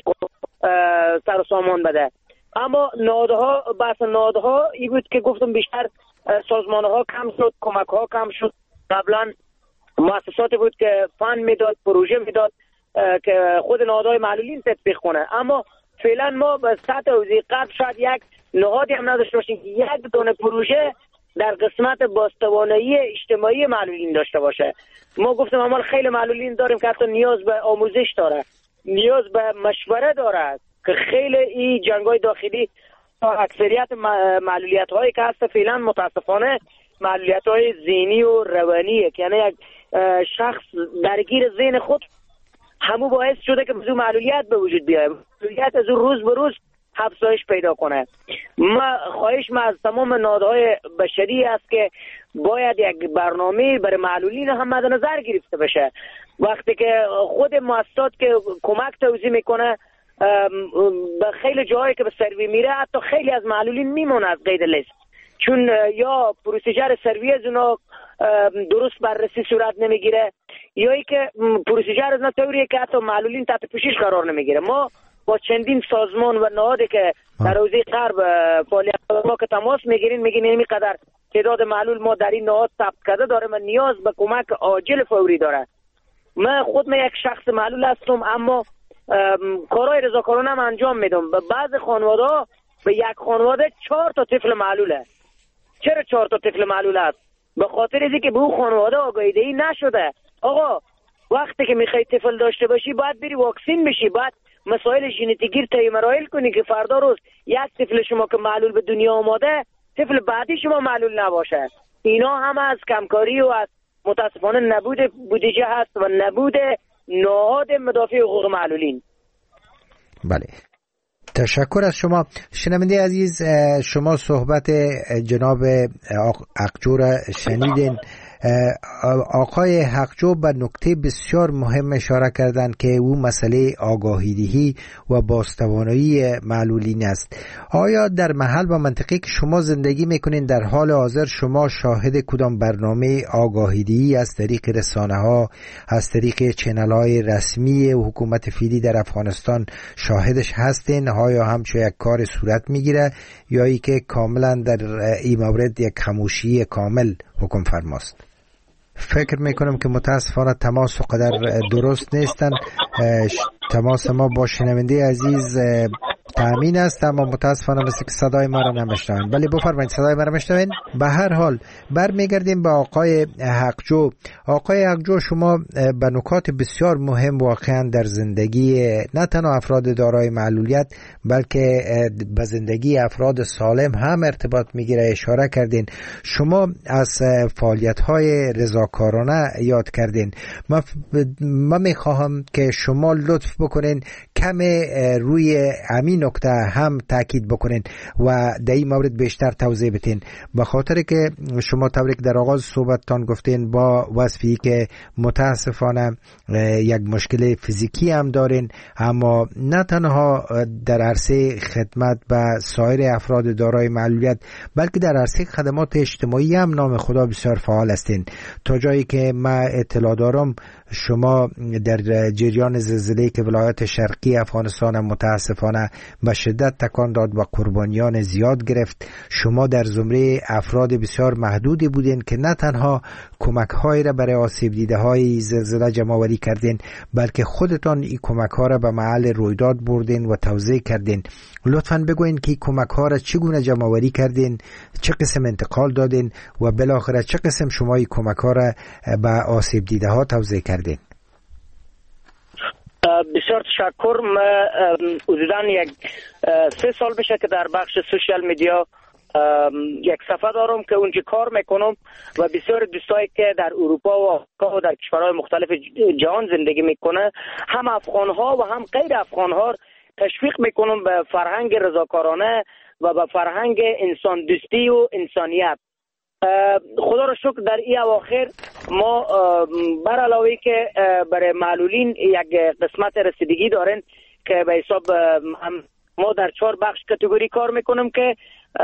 سر و سامان بده. اما نهادها بحث نهادها این بود که گفتم بیشتر سازمانها کم شد، کمک ها کم شد. قبلا مؤسساتی بود که فند میداد، پروژه میداد که خود نهادهای معلولین تطبیق کنه، اما فعلا ما به سطح حوزه قبل شاید یک نهادی هم نداشته باشیم که یک دونه پروژه در قسمت بازتوانایی اجتماعی معلولین داشته باشه. ما گفتم عمل خیلی معلولین داریم که حتی نیاز به آموزش داره، نیاز به مشوره داره که خیلی این جنگ‌های داخلی تا اکثریت معلولیت هایی که هست فعلا متاسفانه معلولیت های ذهنی و روانیه که یعنی یک شخص درگیر ذهن خود همو باعث شده که بزو معلولیت به وجود بیاید، معلولیت از روز به روز افزایش پیدا کنه. ما خواهش ما از تمام نهادهای بشری است که باید یک برنامه برای معلولین هم مد نظر گرفته بشه. وقتی که خود مؤسسات که کمک توزیع میکنه به خیلی جاهایی که به سروی میره حتی خیلی از معلولین میمونه از قید لیست، چون یا پروسیجر سروی از اونا درست بررسی صورت نمیگیره یا ای که پروسیجر از اونا طوریه که حتی معلولین تحت پوشش قرار نمیگیره. ما با چندین سازمان و نهادی که در حوزه غرب فعالیت ما که تماس میگیرین میگین اینقدر تعداد معلول ما در این نهاد ثبت کرده داره و نیاز به کمک عاجل فوری داره. من خود من یک شخص معلول هستم اما کارهای رضاکارانه هم انجام میدم. به بعض خانواده به یک خانواده چهار تا طفل معلوله. چرا چهار تا طفل معلول است؟ به خاطر اینکه به اون خانواده آگاهی دهی نشده. آقا وقتی که میخوای طفل داشته باشی باید بری واکسین بشی، باید مسائل ژنتیکی طی مراحل کنی که فردا روز یک طفل شما که معلول به دنیا آماده طفل بعدی شما معلول نباشه. اینا هم از کمکاری و از متاسفانه نبود بودجه هست و نبود نهاد مدافع حقوق معلولین. بله، تشکر از شما. شنونده عزیز، شما صحبت جناب حقجو را شنیدین. آقای حقجو به نکته بسیار مهم اشاره کردند که او مسئله آگاهیدهی و بازتوانایی معلولین است. آیا در محل و منطقه که شما زندگی میکنین در حال حاضر شما شاهد کدام برنامه آگاهیدهی از طریق رسانه ها، از طریق چینل های رسمی حکومت فعلی در افغانستان شاهدش هستین؟ آیا همچو یک کار صورت میگیره یا ای که کاملا در این مورد یک خاموشی کامل حکم فرماست؟ فکر میکنم که متاسفانه تماس و قدر درست نیستن. تماس ما با شنونده عزیز تامین است اما متاسفانه مثل که صدای ما را نمیشنوین. ولی بفرمایید صدای ما را میشنوین؟ به هر حال برمیگردیم به آقای حقجو. آقای حقجو، شما به نکات بسیار مهم واقعا در زندگی نه تنها افراد دارای معلولیت بلکه به زندگی افراد سالم هم ارتباط میگیره اشاره کردین. شما از فعالیت‌های رضاکارانه یاد کردین. من ما میخواهم که شما لطف بکنین کم روی همین نکته هم تاکید بکنین و در این مورد بیشتر توضیح بدین، به خاطر که شما طوری که در آغاز صحبتتان گفتین با وصفی که متاسفانه یک مشکل فیزیکی هم دارین، اما نه تنها در عرصه خدمت به سایر افراد دارای معلولیت بلکه در عرصه خدمات اجتماعی هم نام خدا بسیار فعال هستین. تا جایی که من اطلاع دارم شما در جریان زلزله که ولایت شرقی افغانستان متاسفانه به شدت تکان داد و قربانیان زیاد گرفت، شما در زمره افراد بسیار محدودی بودین که نه تنها کمک های را برای آسیب دیده های زلزله جمع آوری کردین بلکه خودتان این کمک ها را به محل رویداد بردین و توزیع کردین. لطفاً بگوین که کمک ها را چگونه جمع آوری کردین، چه قسم انتقال دادین و بالاخره چه قسم شما این کمک ها را به آسیب دیده ها توزیع کردین. بسیار تشکر. من حدوداً یک سه سال بشه که در بخش سوشال میدیا یک صفحه دارم که اونجا کار میکنم و بسیار دوستایی که در اروپا و آمریکا و در کشورهای مختلف جهان زندگی میکنه، هم افغانها و هم غیر افغانها تشویق میکنم به فرهنگ رضاکارانه و به فرهنگ انسان دوستی و انسانیت. خدا را شکر در این اواخر ما بر علاوه که برای معلولین یک قسمت رسیدگی دارن که به حساب ما در چهار بخش کاتگوری کار میکنم که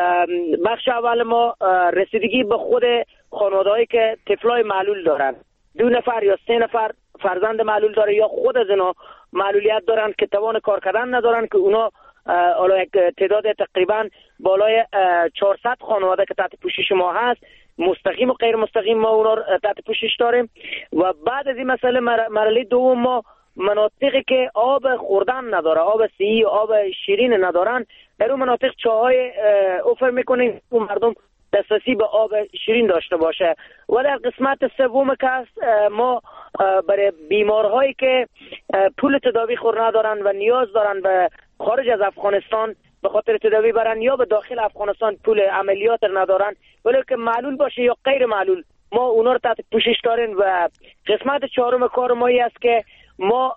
بخش اول ما رسیدگی به خود خانواده‌ای که طفلای معلول دارن، دو نفر یا سه نفر فرزند معلول داره یا خود از اینا معلولیت دارن که توان کار کردن ندارن، که اونا حالا یک تعداد تقریبا بالای چهارصد خانواده که تحت پوشش ما هست، مستقیم و غیر مستقیم ما اونا تحت پوشش داریم. و بعد از این مسئله مرحله دوم ما مناطقی که آب خوردن نداره، آب سیی و آب شیرین ندارن، در اون مناطق چاهای اوفر میکنیم و مردم دسترسی به آب شیرین داشته باشه. و در قسمت سوم که هست ما برای بیمارهایی که پول تداوی خور ندارن و نیاز دارن به خارج از افغانستان به خاطر تداوی برن یا به داخل افغانستان پول عملیات ندارن، ولی که معلول باشه یا غیر معلول، ما اونا رو تحت پوشش داریم. و قسمت چهارم کار ما است که ما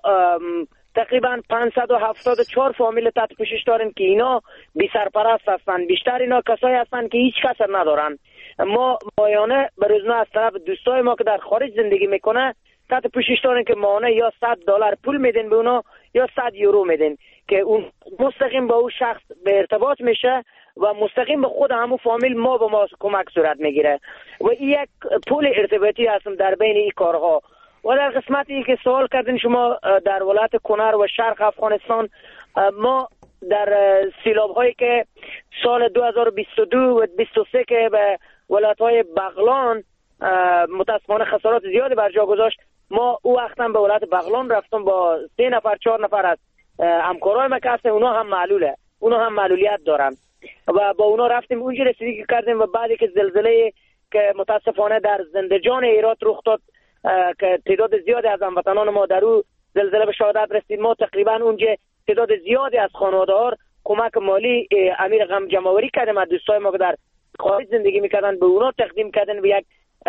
تقریبا پانصد و هفتاد و چهار فامیل تحت پوشش داریم که اینا بی سرپرست هستن. بیشتر اینا کسایی هستن که هیچ کس ندارن. ما ماهانه به روزانه از طرف دوستای ما که در خارج زندگی میکنه تحت پوشش داریم که ماهانه یا صد دلار پول میدن به اونا یا صد یورو میدن که اون مستقیم با اون شخص به ارتباط میشه و مستقیم به خود همون فامیل ما به ما کمک صورت میگیره. و این یک پول ارتباطی هستم در بین این کارها. و در قسمتی که سوال کردین شما در ولایت کنر و شرق افغانستان، ما در سیلاب هایی که سال دو هزار و بیست و دو و بیست و سه که به ولایت های بغلان متاسفانه خسارات زیادی بر جا گذاشت، ما او وقتا به ولایت بغلان رفتم با سه نفر چهار نفر از همکارای ما که هستن، اونا هم معلوله، اونا هم معلولیت دارن و با اونا رفتیم اونجا رسیدگی کردیم. و بعدی که زلزله که متاسفانه در زندجان هرات رخ داد که تعداد زیادی از هموطنان ما در او زلزله به شهادت رسید، ما تقریبا اونجا تعداد زیادی از خانواده‌ها کمک مالی امیر غم جمع‌آوری کردیم از دوستای ما که در خارج زندگی میکردن، به اونا تقدیم کردن. به یک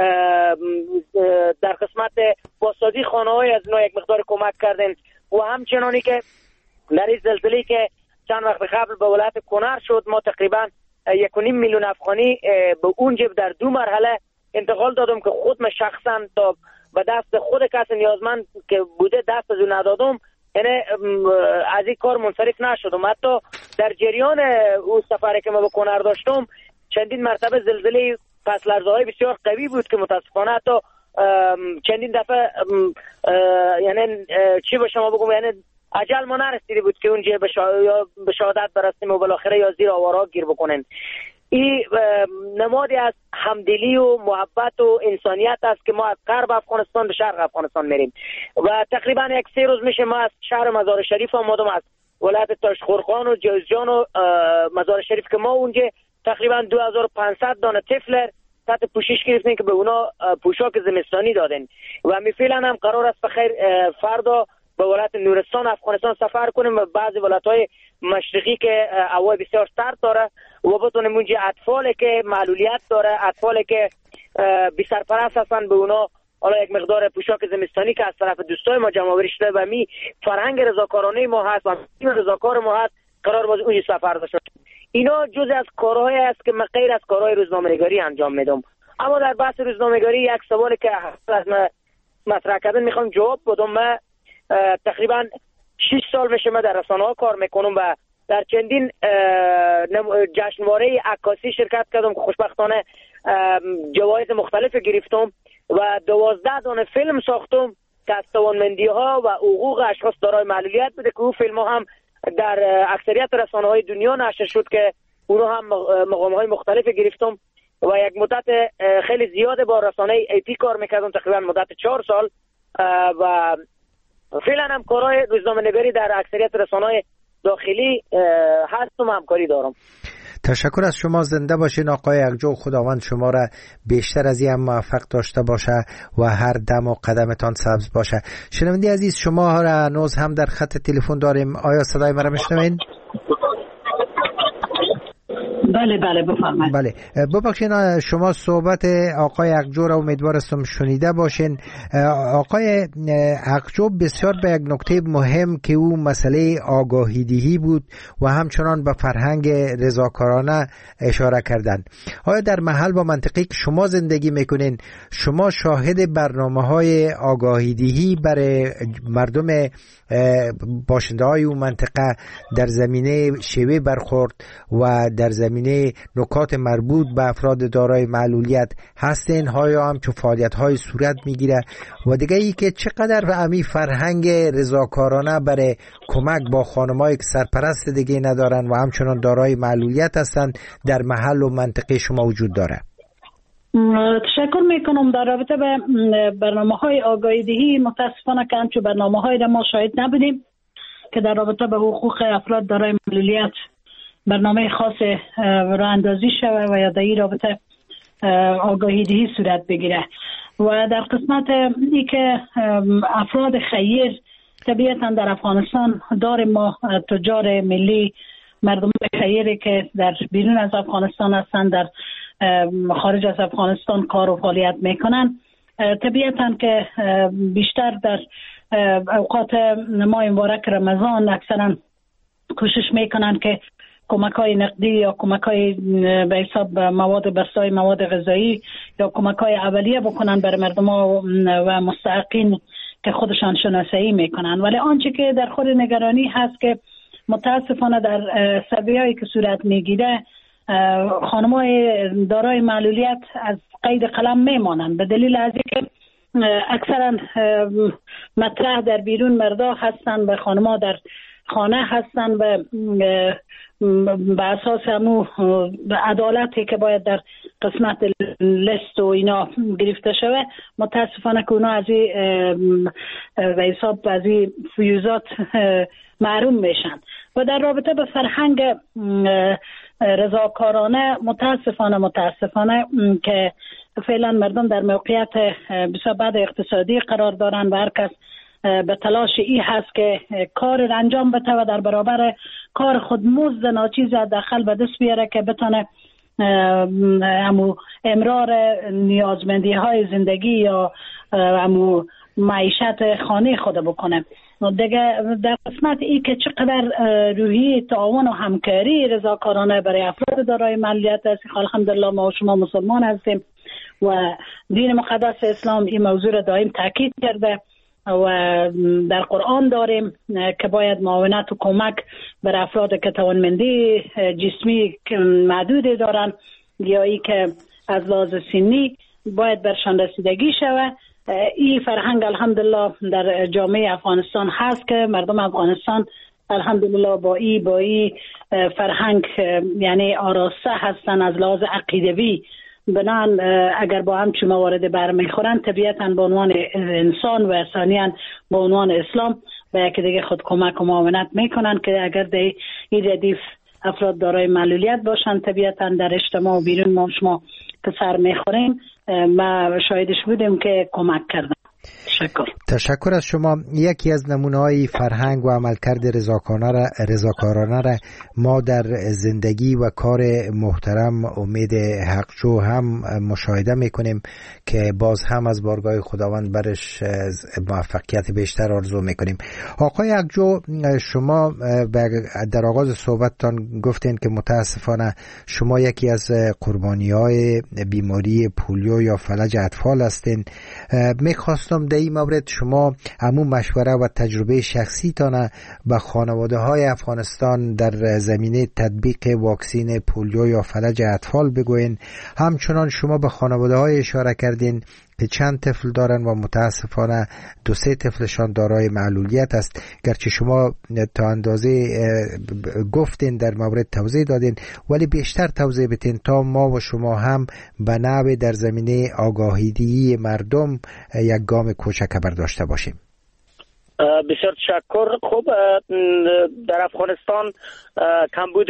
در قسمت بازسازی خانه‌های از اونا یک مقدار کمک کردن. و همچنانی که در این زلزله که چند وقت قبل به ولایت کنر شد، ما تقریبا یک و نیم میلیون افغانی به اونجا در دو مرحله انتقال دادم که خود من شخصا تا به دست خود کس نیازمند که بوده دست از اون ندادم، یعنی از این کار منصرف نشدم. حتی در جریان اون سفری که ما به کنر داشتم چندین مرتبه زلزله پس لرزه های بسیار قوی بود که متاسفانه حتی چندین دفعه یعنی چی به شما بگم، یعنی اجل ما نرسیده بود که اونجا به شا... شهادت برسیم و بالاخره یا زیر آوارها گیر بکنن. این نمادی از همدلی و محبت و انسانیت است که ما از غرب افغانستان به شرق افغانستان میریم. و تقریبا یک سه روز میشه ما از شهر مزار شریف آمدم، از ولایت تاشخورخان و جوزجان و مزار شریف که ما اونجا تقریبا دو هزار و پانصد دانه طفل تحت پوشش گرفتیم که به اونا پوشاک زمستانی دادن. و می فعلا هم قرار است بخیر فردا به ولایت نورستان افغانستان سفر کنیم و بعضی ولایت‌های مشرقی که هوا بسیار سرد داره و بتونیم اونجا اطفالی که معلولیت داره، اطفالی که بی سرپرست هستن، به اونا حالا یک مقدار پوشاک زمستانی که از طرف دوستای ما جمع آوری شده و می فرهنگ رضاکارانه ما هست و رضاکار ما هست قرار باز اون سفر داشته. اینا جز از کارهایی است که من غیر از کارهای روزنامه‌نگاری انجام میدم. اما در بحث روزنامه‌نگاری یک سوالی که از من مطرح کردن میخوام جواب بدم. من تقریبا شش سال میشه من در رسانه‌ها کار میکنم و در چندین جشنواره عکاسی شرکت کردم که خوشبختانه جوایز مختلف گرفتم و دوازده دانه فیلم ساختم که از توانمندی‌ها و حقوق اشخاص دارای معلولیت بوده که اون فیلم‌ها هم در اکثریت رسانه‌های دنیا نشر شد که اونها هم مقام‌های مختلف گرفتم و یک مدت خیلی زیاد با رسانه ای پی کار میکردم، تقریبا مدت چهار سال و فعلا هم کارهای روزنامه‌نگاری در اکثریت رسانه‌های داخلی هستم و همکاری دارم. تشکر از شما. زنده باشین آقای اقجو. خداوند شما را بیشتر از این موفق داشته باشه و هر دم و قدمتان سبز باشه. شنونده عزیز، شما را هنوز هم در خط تلفن داریم. آیا صدای مرا میشنوین؟ بله بله بفرمایید. بله ببخشید شما صحبت آقای اقجو را امیدوارم شنیده باشین. آقای اقجو بسیار به یک نکته مهم که او مسئله آگاهی دهی بود و همچنان به فرهنگ رضاکارانه اشاره کردند. آیا در محل و منطقه‌ای که شما زندگی میکنین شما شاهد برنامه‌های آگاهی دهی برای مردم باشنده های اون منطقه در زمینه شیوه برخورد و در زمینه نکات مربوط به افراد دارای معلولیت هستین؟ ها هم چه فعالیت های صورت میگیره؟ و دیگه ای که چقدر امی فرهنگ رضاکارانه برای کمک با خانمایی که سرپرست دیگه ندارن و همچنان دارای معلولیت هستن در محل و منطقه شما وجود داره؟ تشکر میکنم. در رابطه به برنامه های آگاهی دهی متاسفانه که همچون برنامه های را ما شاهد نبودیم که در رابطه به حقوق افراد دارای معلولیت برنامه خاص راه اندازی شود و یا در این رابطه آگاهی دهی صورت بگیره. و در قسمت ای که افراد خیر طبیعتا در افغانستان داریم ما تجار ملی، مردم خیری که در بیرون از افغانستان هستن، در خارج از افغانستان کار و فعالیت میکنن. طبیعتا که بیشتر در اوقات ماه مبارک رمضان اکثرا کوشش میکنن که کمک های نقدی یا کمک های به حساب مواد بسای مواد غذایی یا کمک های اولیه بکنن برای مردم ها و مستحقین که خودشان شناسایی میکنن. ولی آنچه که در خود نگرانی هست که متاسفانه در سویه‌ای که صورت میگیره خانم‌های دارای معلولیت از قید قلم میمانند به دلیل از اینکه اکثرا مطرح در بیرون مردا هستن و خانم‌ها در خانه هستن و به اساس همون عدالتی که باید در قسمت لیست و اینا گرفته شده متاسفانه که اونا از این به حساب از این فیوزات محروم میشن. و در رابطه به فرهنگ رضاکارانه متاسفانه متاسفانه که فعلا مردم در موقعیت بسیار بد اقتصادی قرار دارن و هر کس به تلاش ای هست که کار را انجام بده و در برابر کار خود مزد ناچیز داخل به دست بیاره که بتونه امو امرار نیازمندی های زندگی یا امو معیشت خانه خود بکنه. دیگه در قسمت ای که چقدر روحی تعاون و همکاری رضاکارانه برای افراد دارای معلولیت است، الحمدلله ما و شما مسلمان هستیم و دین مقدس اسلام این موضوع را دائم تاکید کرده و در قرآن داریم که باید معاونت و کمک بر افراد که توانمندی جسمی محدود دارن یا ای که از لحاظ سنی باید برشان رسیدگی شود. این فرهنگ الحمدلله در جامعه افغانستان هست که مردم افغانستان الحمدلله با این با این فرهنگ یعنی آراسته هستن از لحاظ عقیدوی. بنان اگر با هم چه موارد برمیخورن طبیعتا به عنوان انسان و ثانیاً به عنوان اسلام به یکی دیگه خود کمک و معاونت میکنن که اگر در این ردیف افراد دارای معلولیت باشن طبیعتا در اجتماع و بیرون ما شما که سر میخوریم ما شاهدش بودیم که کمک کردن. تشکر. تشکر از شما. یکی از نمونه‌های فرهنگ و عملکرد رضاکارانه را رضاکارانه را ما در زندگی و کار محترم امید حقجو هم مشاهده میکنیم که باز هم از بارگاه خداوند برش موفقیت بیشتر آرزو میکنیم. آقای حقجو، شما در آغاز صحبتتان گفتین که متاسفانه شما یکی از قربانی‌های بیماری پولیو یا فلج اطفال هستین. میخواستم در این مورد شما همون مشوره و تجربه شخصی تانه به خانواده های افغانستان در زمینه تطبیق واکسین پولیو یا فلج اطفال بگوین. همچنان شما به خانواده های اشاره کردین که چند طفل دارن و متاسفانه دو سه طفلشان دارای معلولیت است. گرچه شما تا اندازه گفتین در مورد توضیح دادین، ولی بیشتر توضیح بتین تا ما و شما هم به نحو در زمینه آگاهیدهی مردم یک گام کوچک برداشته باشیم. بسیار تشکر. خب در افغانستان کمبود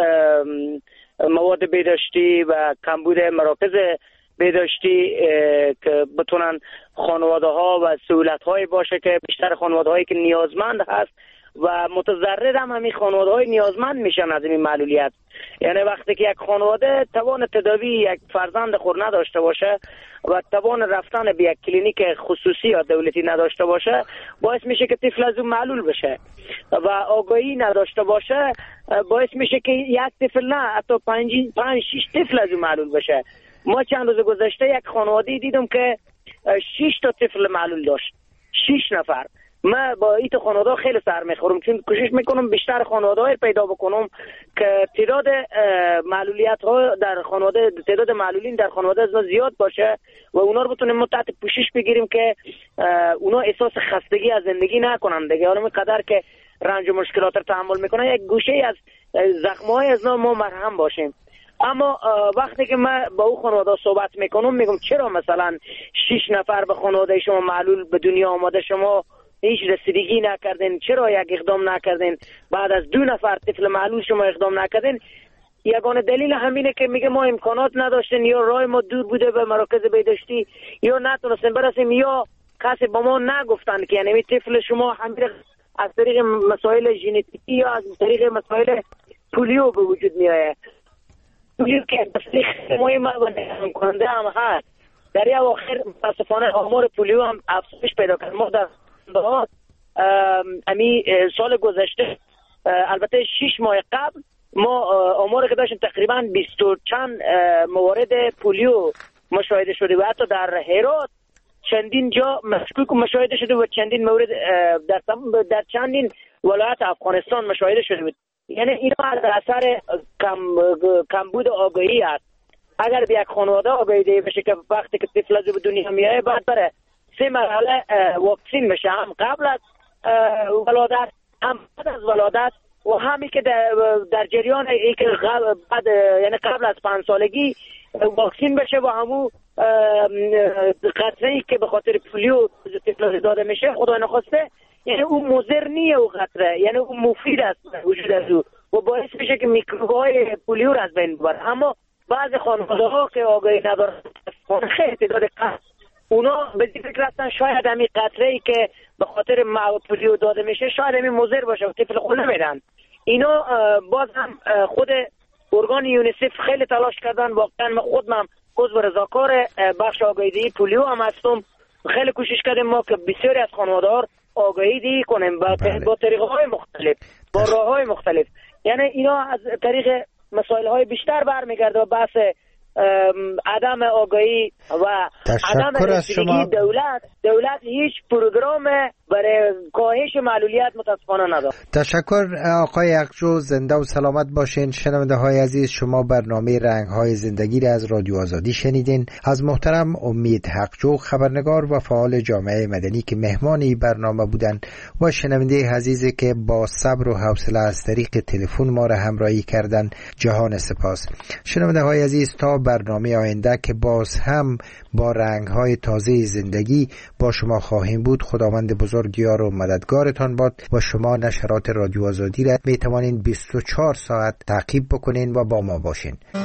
مواد بهداشتی و کمبود مراکز بهداشتی که بتونن خانواده ها و سهولت های باشه که بیشتر خانواده هایی که نیازمند هست و متضرر هم همین خانواده های نیازمند میشن از این معلولیت. یعنی وقتی که یک خانواده توان تداوی یک فرزند خود نداشته باشه و توان رفتن به یک کلینیک خصوصی یا دولتی نداشته باشه، باعث میشه که طفل از اون معلول بشه و آگاهی نداشته باشه، باعث میشه که یک طفل نه حتی پنج پنج شش طفل از اون معلول بشه. ما چند روز گذشته یک خانواده دیدم که شش تا طفل معلول داشت، شش نفر. من با این خانواده خیلی سر میخورم چون کوشش میکنم بیشتر خانواده های پیدا بکنم که تعداد معلولیت ها در خانواده، تعداد معلولین در خانواده از زیاد باشه و اونا رو بتونیم ما تحت پوشش بگیریم که اونا احساس خستگی از زندگی نکنن دیگه. حالا اینقدر که رنج و مشکلات رو تحمل میکنن، یک گوشه از زخم‌های از ما مرهم باشیم. اما وقتی که من با او خانواده صحبت میکنم میگم چرا مثلا شش نفر به خانواده شما معلول به دنیا آمده، شما هیچ رسیدگی نکردین، چرا یک اقدام نکردین؟ بعد از دو نفر طفل معلول شما اقدام نکردین. یگانه دلیل همینه که میگه ما امکانات نداشتیم یا راه ما دور بوده به مراکز بهداشتی یا نتونستیم برسیم یا کسی با ما نگفتن که یعنی طفل شما همین از طریق مسائل ژنتیکی یا از طریق مسائل پولیو به وجود میاد. پولیو که بسیار مهم و نگران کننده هم هست. در این اواخر متاسفانه آمار پولیو هم افزایش پیدا کرد. ما در امی سال گذشته البته شش ماه قبل ما آمار که داشتیم تقریبا بیست و چند موارد پولیو مشاهده شده و حتی در هرات چندین جا مشکوک مشاهده شده و چندین مورد در در چندین ولایت افغانستان مشاهده شده بود. یعنی اینا از اثر کم کمبود آگاهی است. اگر به یک خانواده آگاهی ده بشه که وقتی که طفل از به دنیا میاد بعد بره سه مرحله واکسین بشه، هم قبل از ولادت هم بعد از ولادت و همی که در, در جریان ای که بعد یعنی قبل از پنج سالگی واکسین بشه و همو قطره‌ای که به خاطر پولیو طفل داده میشه خدا نخواسته یعنی اون مضر نیه او قطره، یعنی اون مفید است وجود از او و باعث میشه که میکروب‌های پولیو را از بین ببره. اما بعض خانواده‌ها که آگاهی ندارن خیلی تعداد قطر اونا به این فکر هستن شاید همین قطره‌ای که به خاطر پولیو داده میشه شاید همین مضر باشه و طفل خود نمیدن. اینا باز هم خود ارگان یونیسف خیلی تلاش کردن. واقعا من خودم عضو رضاکار بخش آگاهی‌دهی پولیو هم هستم. خیلی کوشش کردیم ما که بسیاری از خانواده‌ها آگاهی‌دهی کنیم با با طریق‌های مختلف، با راه‌های مختلف. یعنی اینا از طریق مسائل‌های بیشتر برمیگرده و بحث عدم آگاهی و عدم رسیدگی دولت دولت هیچ پروگرام برای کاهش معلولیت متاسفانه نداره. تشکر آقای حقجو، زنده و سلامت باشین. شنونده های عزیز، شما برنامه رنگ های زندگی را از رادیو آزادی شنیدین. از محترم امید حقجو، خبرنگار و فعال جامعه مدنی که مهمان این برنامه بودن و شنونده عزیزی که با صبر و حوصله از طریق تلفن ما را همراهی کردن، جهان سپاس. شنونده های عزیز، تا برنامه آینده که باز هم با رنگ های تازه زندگی با شما خواهیم بود، خداوند بزرگیار و مددگارتان باد و شما نشرات رادیو آزادی را می توانید بیست و چهار ساعت تعقیب بکنین و با ما باشین.